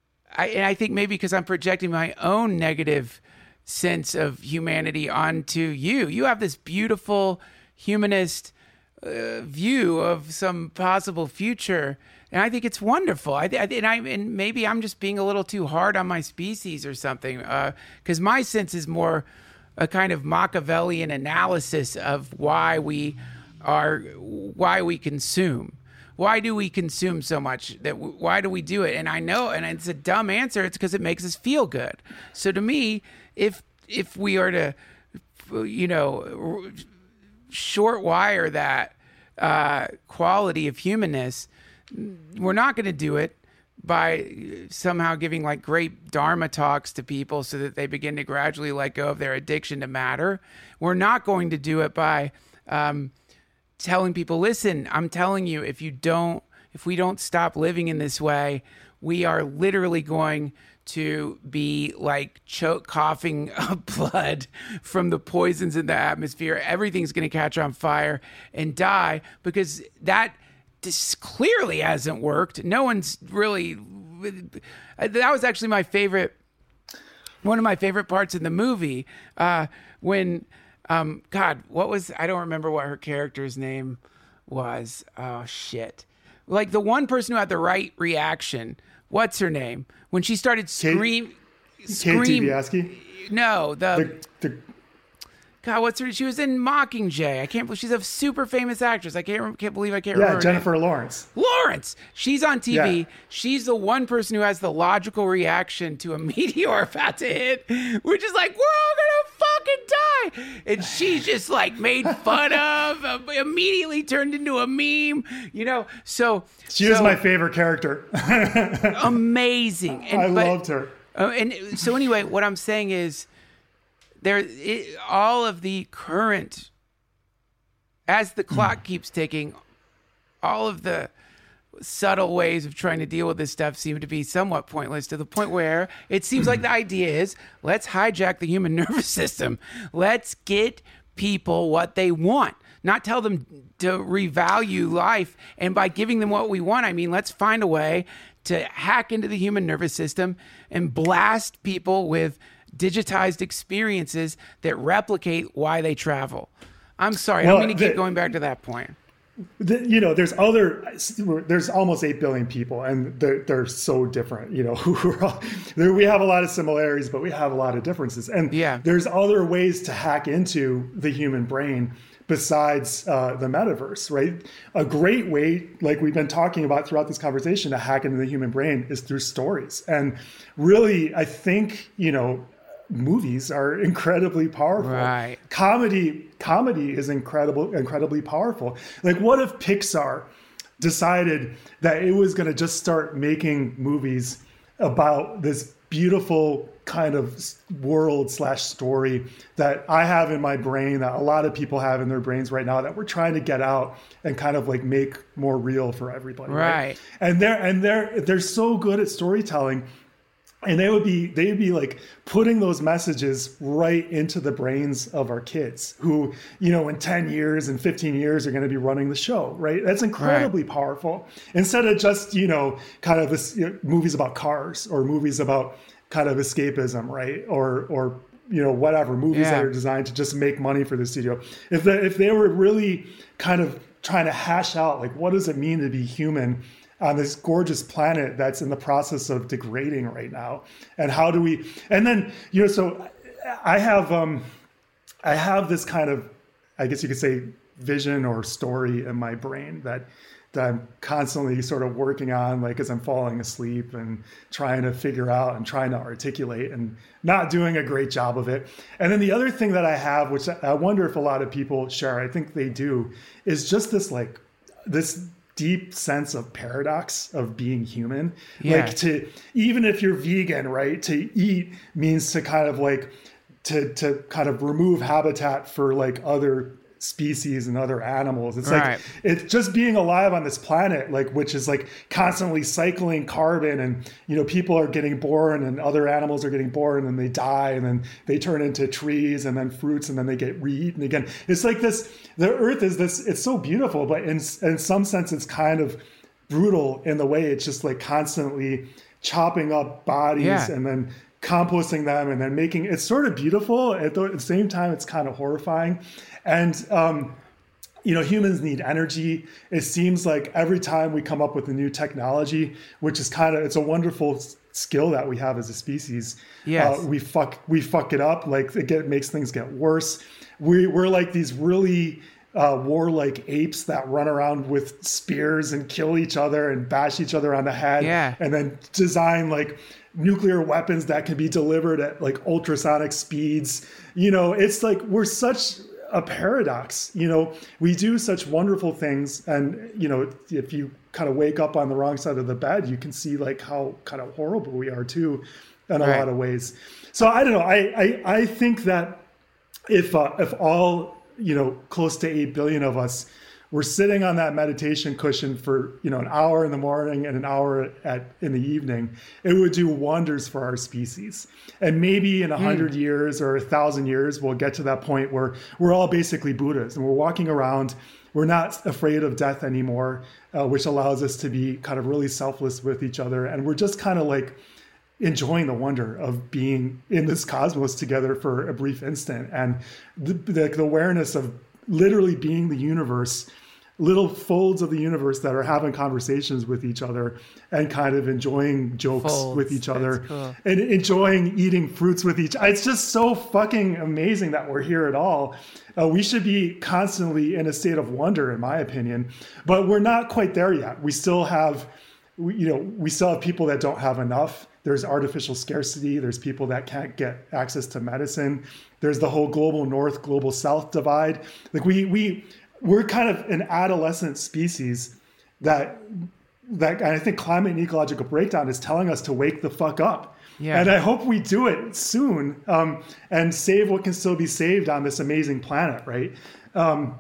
[SPEAKER 3] I and I think maybe because I'm projecting my own negative sense of humanity onto you. You have this beautiful humanist uh, view of some possible future, And I think it's wonderful. I, I and I and maybe I'm just being a little too hard on my species or something. Because uh, my sense is more a kind of Machiavellian analysis of why we are, why we consume. Why do we consume so much? That w- why do we do it? And I know, and it's a dumb answer. It's because it makes us feel good. So to me, if if we are to, you know, short wire that uh, quality of humanness, we're not going to do it by somehow giving like great Dharma talks to people so that they begin to gradually let go of their addiction to matter. We're not going to do it by um, telling people, listen, I'm telling you, if you don't, if we don't stop living in this way, we are literally going to be like choke coughing up blood from the poisons in the atmosphere. Everything's going to catch on fire and die, because that this clearly hasn't worked. No one's really, that was actually my favorite, one of my favorite parts in the movie, uh, when, um, God, what was, I don't remember what her character's name was. Oh shit. Like the one person who had the right reaction, what's her name? When she started scream, scream. No, the, the, the God, what's her? She was in Mockingjay. I can't believe she's a super famous actress. I can't can't believe I can't
[SPEAKER 2] yeah,
[SPEAKER 3] remember.
[SPEAKER 2] Yeah, Jennifer Lawrence.
[SPEAKER 3] Lawrence. She's on T V.
[SPEAKER 2] Yeah.
[SPEAKER 3] She's the one person who has the logical reaction to a meteor about to hit, which is like, we're all gonna fucking die. And she's just like made fun of, uh, immediately turned into a meme. You know, so
[SPEAKER 2] she
[SPEAKER 3] so,
[SPEAKER 2] is my favorite character.
[SPEAKER 3] Amazing. And,
[SPEAKER 2] I
[SPEAKER 3] but,
[SPEAKER 2] loved her.
[SPEAKER 3] Uh, and so anyway, what I'm saying is, there, it, all of the current, as the clock keeps ticking, all of the subtle ways of trying to deal with this stuff seem to be somewhat pointless, to the point where it seems like the idea is, let's hijack the human nervous system. Let's get people what they want, not tell them to revalue life. And by giving them what we want, I mean, let's find a way to hack into the human nervous system and blast people with digitized experiences that replicate why they travel. I'm sorry, well, I don't mean to keep the, going back to that point.
[SPEAKER 2] The, you know, there's other, there's almost eight billion people, and they're, they're so different, you know, we're all, we have a lot of similarities, but we have a lot of differences. And
[SPEAKER 3] yeah.
[SPEAKER 2] there's other ways to hack into the human brain besides uh, the metaverse, right? A great way, like we've been talking about throughout this conversation, to hack into the human brain is through stories. And really, I think, you know, movies are incredibly powerful.
[SPEAKER 3] Right.
[SPEAKER 2] Comedy, comedy is incredible, incredibly powerful. Like, what if Pixar decided that it was going to just start making movies about this beautiful kind of world slash story that I have in my brain, that a lot of people have in their brains right now, that we're trying to get out and kind of like make more real for everybody.
[SPEAKER 3] Right.
[SPEAKER 2] right? And they're and they're they're so good at storytelling. And they would be they'd be like putting those messages right into the brains of our kids, who, you know, in ten years and fifteen years are going to be running the show, right? That's incredibly right. powerful. Instead of just, you know, kind of this, you know, movies about cars or movies about kind of escapism, right? Or or you know, whatever, movies yeah. that are designed to just make money for the studio. If the, if they were really kind of trying to hash out, like, what does it mean to be human on this gorgeous planet that's in the process of degrading right now, and how do we? And then, you know, so I have um, I have this kind of, I guess you could say, vision or story in my brain that that I'm constantly sort of working on, like as I'm falling asleep and trying to figure out and trying to articulate and not doing a great job of it. And then the other thing that I have, which I wonder if a lot of people share, I think they do, is just this like this deep sense of paradox of being human. Yeah. Like, to, even if you're vegan, right, to eat means to kind of like, to, to kind of remove habitat for like other species and other animals. It's
[SPEAKER 3] right.
[SPEAKER 2] like, it's just being alive on this planet, like, which is like constantly cycling carbon, and, you know, people are getting born and other animals are getting born and they die, and then they turn into trees and then fruits, and then they get re-eaten again. It's like this, the earth is this, it's so beautiful, but in, in some sense it's kind of brutal in the way it's just like constantly chopping up bodies yeah. and then composting them and then making, it's sort of beautiful. At the, at the same time, it's kind of horrifying. And um, you know, humans need energy. It seems like every time we come up with a new technology, which is kind of, it's a wonderful s- skill that we have as a species.
[SPEAKER 3] Yes.
[SPEAKER 2] Uh, we fuck, we fuck it up. Like it get, makes things get worse. We, we're like these really uh, warlike apes that run around with spears and kill each other and bash each other on the head.
[SPEAKER 3] Yeah.
[SPEAKER 2] And then design like nuclear weapons that can be delivered at like ultrasonic speeds. You know, it's like, we're such a paradox. You know, we do such wonderful things, and you know, if you kind of wake up on the wrong side of the bed, you can see like how kind of horrible we are too in a
[SPEAKER 3] Right.
[SPEAKER 2] lot of ways. So I don't know, I I, I think that if uh, if all, you know, close to eight billion of us were sitting on that meditation cushion for, you know, an hour in the morning and an hour at in the evening, it would do wonders for our species. And maybe in a hundred mm. years or a thousand years, we'll get to that point where we're all basically Buddhas and we're walking around. We're not afraid of death anymore, uh, which allows us to be kind of really selfless with each other. And we're just kind of like enjoying the wonder of being in this cosmos together for a brief instant. And the, the, the awareness of literally being the universe, little folds of the universe that are having conversations with each other and kind of enjoying jokes
[SPEAKER 3] Folds.
[SPEAKER 2] with each other.
[SPEAKER 3] That's cool.
[SPEAKER 2] And enjoying eating fruits with each. It's just so fucking amazing that we're here at all. Uh, we should be constantly in a state of wonder, in my opinion, but we're not quite there yet. We still have, we, you know, we still have people that don't have enough. There's artificial scarcity. There's people that can't get access to medicine. There's the whole global north, global south divide. Like we, we, we're kind of an adolescent species that, that, and I think climate and ecological breakdown is telling us to wake the fuck up. Yeah. And I hope we do it soon, um, and save what can still be saved on this amazing planet, right? Um,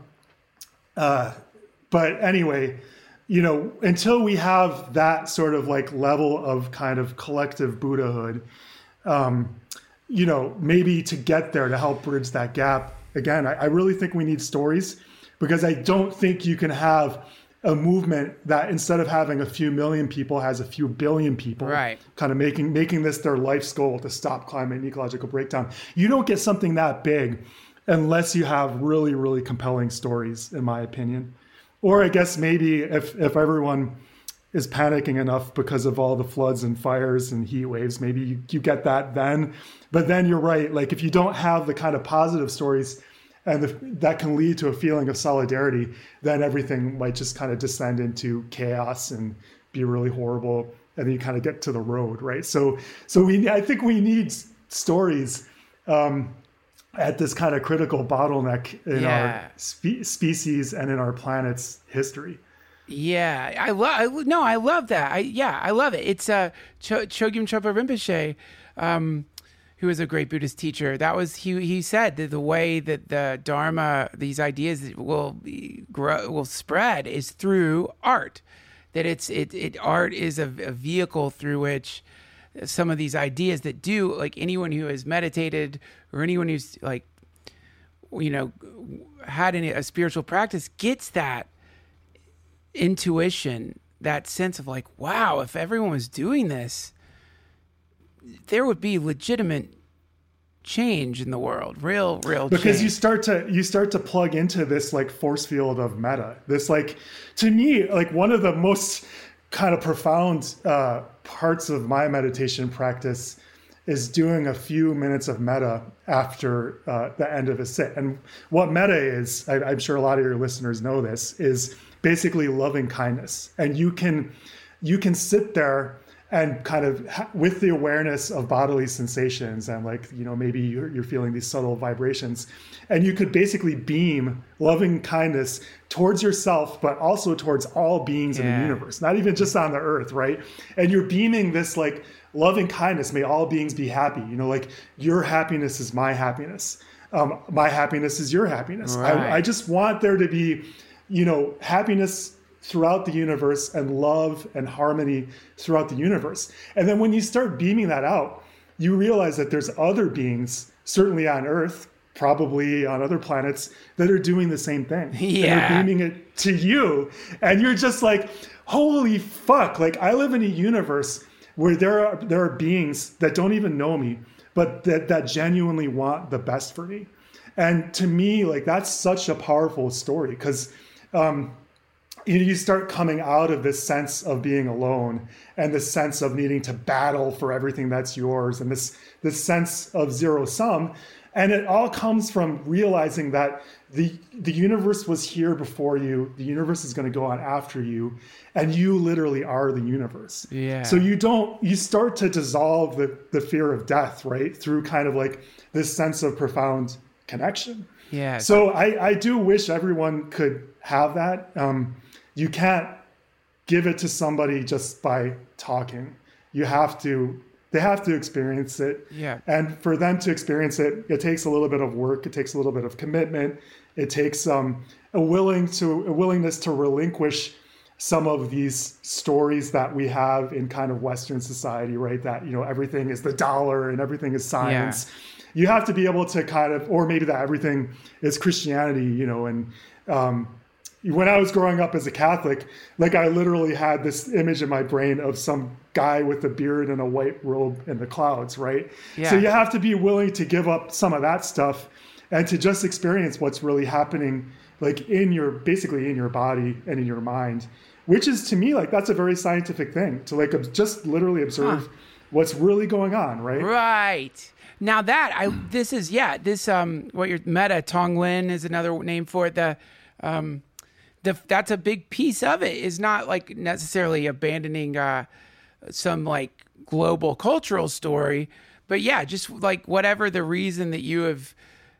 [SPEAKER 2] uh, but anyway, you know, until we have that sort of like level of kind of collective Buddhahood, um, you know, maybe to get there to help bridge that gap, again, I, I really think we need stories. Because I don't think you can have a movement that instead of having a few million people has a few billion people,
[SPEAKER 3] right.
[SPEAKER 2] kind of making making this their life's goal to stop climate and ecological breakdown. You don't get something that big unless you have really, really compelling stories, in my opinion. Or I guess maybe if, if everyone is panicking enough because of all the floods and fires and heat waves, maybe you, you get that then. But then you're right. Like if you don't have the kind of positive stories and the, that can lead to a feeling of solidarity, then everything might just kind of descend into chaos and be really horrible. And then you kind of get to the road, right? So, so we, I think we need stories um, at this kind of critical bottleneck in
[SPEAKER 3] yeah.
[SPEAKER 2] our spe- species and in our planet's history.
[SPEAKER 3] Yeah, I love. No, I love that. I yeah, I love it. It's uh, Ch- Chogyam Trungpa Rinpoche. Um, who was a great Buddhist teacher. That was, he he said that the way that the Dharma, these ideas will grow, will spread is through art. That it's, it, it art is a, a vehicle through which some of these ideas that do, like anyone who has meditated or anyone who's like, you know, had any, a spiritual practice gets that intuition, that sense of like, wow, if everyone was doing this, there would be legitimate change in the world, real, real
[SPEAKER 2] because
[SPEAKER 3] change.
[SPEAKER 2] you start to you start to plug into this like force field of metta. This like, to me, like one of the most kind of profound uh, parts of my meditation practice is doing a few minutes of metta after uh, the end of a sit. And what metta is, I, I'm sure a lot of your listeners know this, is basically loving kindness. And you can you can sit there and kind of ha- with the awareness of bodily sensations and like, you know, maybe you're, you're feeling these subtle vibrations, and you could basically beam loving kindness towards yourself, but also towards all beings yeah. in the universe, not even just on the earth, right? And you're beaming this like loving kindness, may all beings be happy. You know, like your happiness is my happiness. Um, my happiness is your happiness.
[SPEAKER 3] Right.
[SPEAKER 2] I, I just want there to be, you know, happiness throughout the universe and love and harmony throughout the universe. And then when you start beaming that out, you realize that there's other beings, certainly on Earth, probably on other planets, that are doing the same thing.
[SPEAKER 3] Yeah.
[SPEAKER 2] And they're beaming it to you. And you're just like, holy fuck. Like I live in a universe where there are there are beings that don't even know me, but that, that genuinely want the best for me. And to me, like, that's such a powerful story, because um, you, you start coming out of this sense of being alone and this sense of needing to battle for everything that's yours, and this this sense of zero sum. And it all comes from realizing that the the universe was here before you. The universe is going to go on after you, and you literally are the universe.
[SPEAKER 3] Yeah.
[SPEAKER 2] So you don't, you start to dissolve the, the fear of death, right? Through kind of like this sense of profound connection.
[SPEAKER 3] Yeah.
[SPEAKER 2] So I, I do wish everyone could have that. Um, you can't give it to somebody just by talking. You have to, they have to experience it.
[SPEAKER 3] Yeah.
[SPEAKER 2] And for them to experience it, it takes a little bit of work. It takes a little bit of commitment. It takes um, a willing to a willingness to relinquish some of these stories that we have in kind of Western society, right? That, you know, everything is the dollar and everything is science. Yeah. You have to be able to kind of, or maybe that everything is Christianity, you know, and um, when I was growing up as a Catholic, like I literally had this image in my brain of some guy with a beard and a white robe in the clouds, right?
[SPEAKER 3] Yeah.
[SPEAKER 2] So you have to be willing to give up some of that stuff and to just experience what's really happening, like in your, basically in your body and in your mind, which is, to me, like, that's a very scientific thing, to like just literally observe huh. what's really going on, right?
[SPEAKER 3] Right. Now that I, this is, yeah, this, um, what your meta Tonglen is another name for it. The, um, the, that's a big piece of it, is not like necessarily abandoning, uh, some like global cultural story, but yeah, just like whatever the reason that you have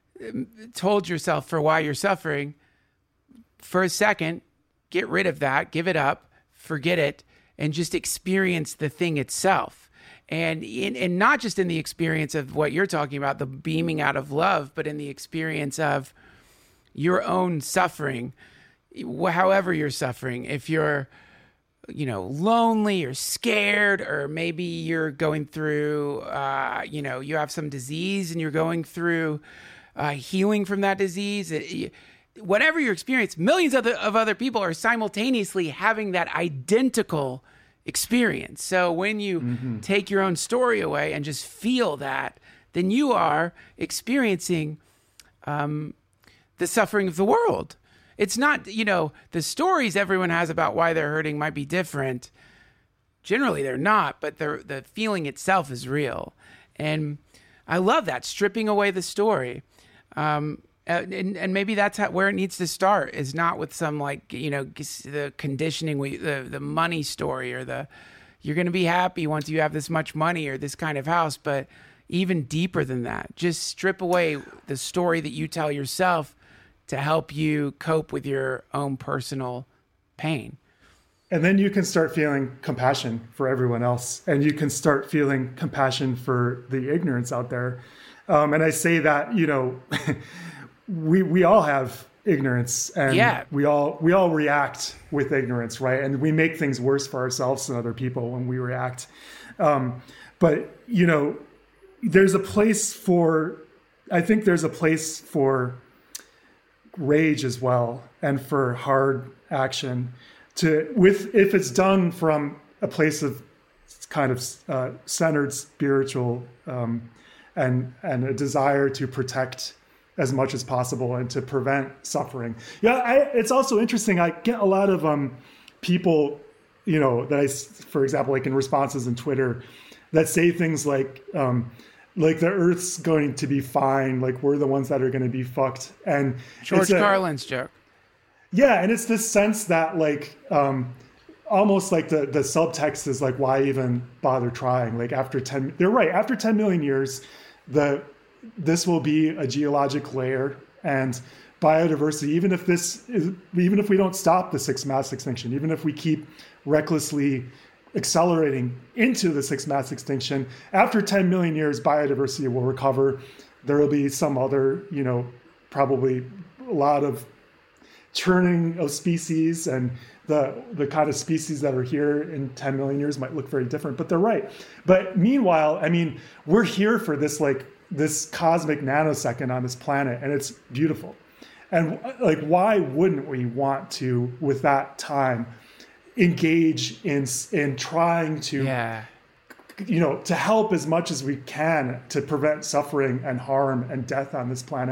[SPEAKER 3] told yourself for why you're suffering, for a second, get rid of that, give it up, forget it, and just experience the thing itself. And in, and not just in the experience of what you're talking about, the beaming out of love, but in the experience of your own suffering, however you're suffering. If you're, you know, lonely or scared, or maybe you're going through, uh, you know, you have some disease and you're going through uh, healing from that disease. It, whatever your experience, millions of, the, of other people are simultaneously having that identical experience. So when you mm-hmm. take your own story away and just feel that, then you are experiencing um, the suffering of the world. It's not, you know, the stories everyone has about why they're hurting might be different. Generally, they're not, but the the feeling itself is real. And I love that, stripping away the story. Um, and, and maybe that's how, where it needs to start, is not with some, like, you know, the conditioning, we, the, the money story, or the, you're going to be happy once you have this much money or this kind of house, but even deeper than that. Just strip away the story that you tell yourself to help you cope with your own personal pain.
[SPEAKER 2] And then you can start feeling compassion for everyone else, and you can start feeling compassion for the ignorance out there. Um, and I say that, you know, we we all have ignorance, and
[SPEAKER 3] yeah.
[SPEAKER 2] we all we all react with ignorance, right? And we make things worse for ourselves and other people when we react. Um, but, you know, there's a place for, I think there's a place for rage as well, and for hard action, to with if it's done from a place of kind of uh, centered spiritual um, and and a desire to protect as much as possible and to prevent suffering. Yeah, I, it's also interesting. I get a lot of um, people, you know, that I, for example, like in responses in Twitter, that say things like, um, like the Earth's going to be fine, like we're the ones that are going to be fucked. And
[SPEAKER 3] George
[SPEAKER 2] a,
[SPEAKER 3] Carlin's joke.
[SPEAKER 2] Yeah, and it's this sense that, like, um, almost like the the subtext is like, why even bother trying? Like after ten, they're right. After ten million years, the this will be a geologic layer, and biodiversity, even if this is, even if we don't stop the sixth mass extinction, even if we keep recklessly accelerating into the sixth mass extinction, after ten million years, biodiversity will recover. There will be some other, you know, probably a lot of churning of species, and the the kind of species that are here in ten million years might look very different, but they're right. But meanwhile, I mean, we're here for this, like, this cosmic nanosecond on this planet, and it's beautiful. And like, why wouldn't we want to, with that time, engage in in trying to,
[SPEAKER 3] yeah.
[SPEAKER 2] you know, to help as much as we can to prevent suffering and harm and death on this planet?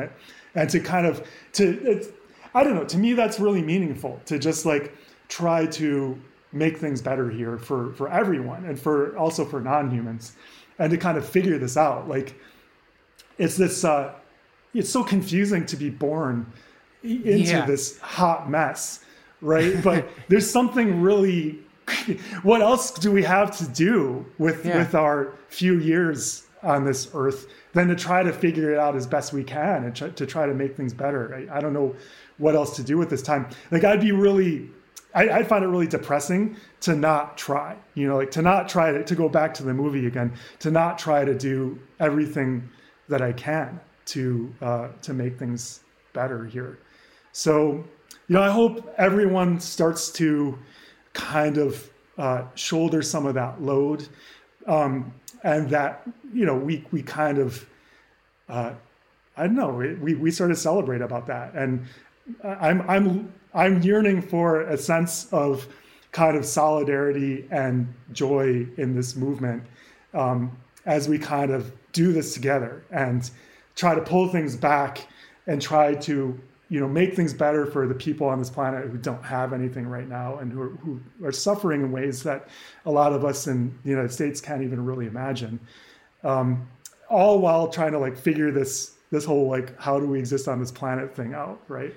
[SPEAKER 2] and to kind of, to it's, I don't know, to me that's really meaningful, to just like try to make things better here for, for everyone, and for also for non-humans, and to kind of figure this out. Like, it's this, uh, it's so confusing to be born into
[SPEAKER 3] yeah.
[SPEAKER 2] this hot mess, right? But there's something really, what else do we have to do with,
[SPEAKER 3] yeah.
[SPEAKER 2] with our few years on this earth than to try to figure it out as best we can, and try, to try to make things better. I, I don't know what else to do with this time. Like, I'd be really, I, I'd find it really depressing to not try, you know, like to not try to, to go back to the movie again, to not try to do everything that I can to, uh, to make things better here. So, you know, I hope everyone starts to kind of uh, shoulder some of that load, um, and that, you know, we we kind of, uh, I don't know, we we sort of celebrate about that. And I'm I'm I'm yearning for a sense of kind of solidarity and joy in this movement, um, as we kind of do this together and try to pull things back and try to, you know, make things better for the people on this planet who don't have anything right now, and who are, who are suffering in ways that a lot of us in the United States can't even really imagine. Um, all while trying to like figure this, this whole, like, how do we exist on this planet thing out, right?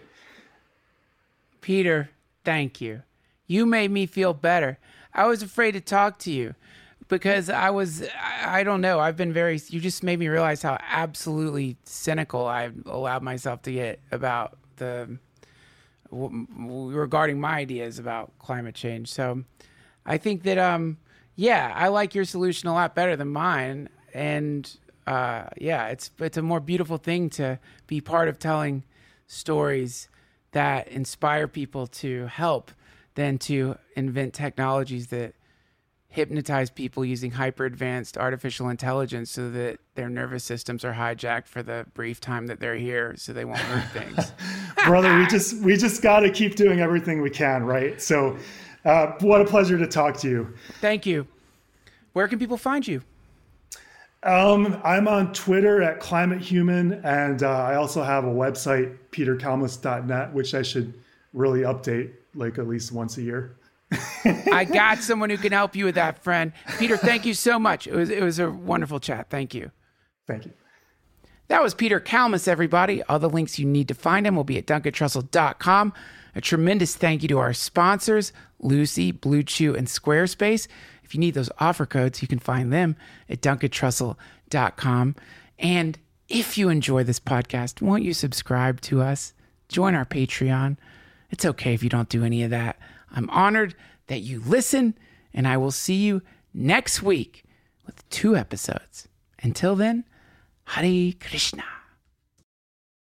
[SPEAKER 3] Peter, thank you. You made me feel better. I was afraid to talk to you because I was, I, I don't know, I've been very, you just made me realize how absolutely cynical I've allowed myself to get about the, w- w- regarding my ideas about climate change. So I think that, um, yeah, I like your solution a lot better than mine. And uh, yeah, it's it's a more beautiful thing to be part of telling stories that inspire people to help than to invent technologies that hypnotize people using hyper advanced artificial intelligence so that their nervous systems are hijacked for the brief time that they're here so they won't hurt things.
[SPEAKER 2] Brother, we just we just got to keep doing everything we can, right? So uh, what a pleasure to talk to you.
[SPEAKER 3] Thank you. Where can people find you?
[SPEAKER 2] Um, I'm on Twitter at Climate Human, and uh, I also have a website, peter kalmus dot net, which I should really update like at least once a year.
[SPEAKER 3] I got someone who can help you with that, friend. Peter, thank you so much. It was it was a wonderful chat. Thank you.
[SPEAKER 2] Thank you.
[SPEAKER 3] That was Peter Kalmus, everybody. All the links you need to find him will be at duncan trussell dot com. A tremendous thank you to our sponsors, Lucy, Blue Chew, and Squarespace. If you need those offer codes, you can find them at duncan trussell dot com. And if you enjoy this podcast, won't you subscribe to us? Join our Patreon. It's okay if you don't do any of that. I'm honored that you listen, and I will see you next week with two episodes. Until then, Hare Krishna.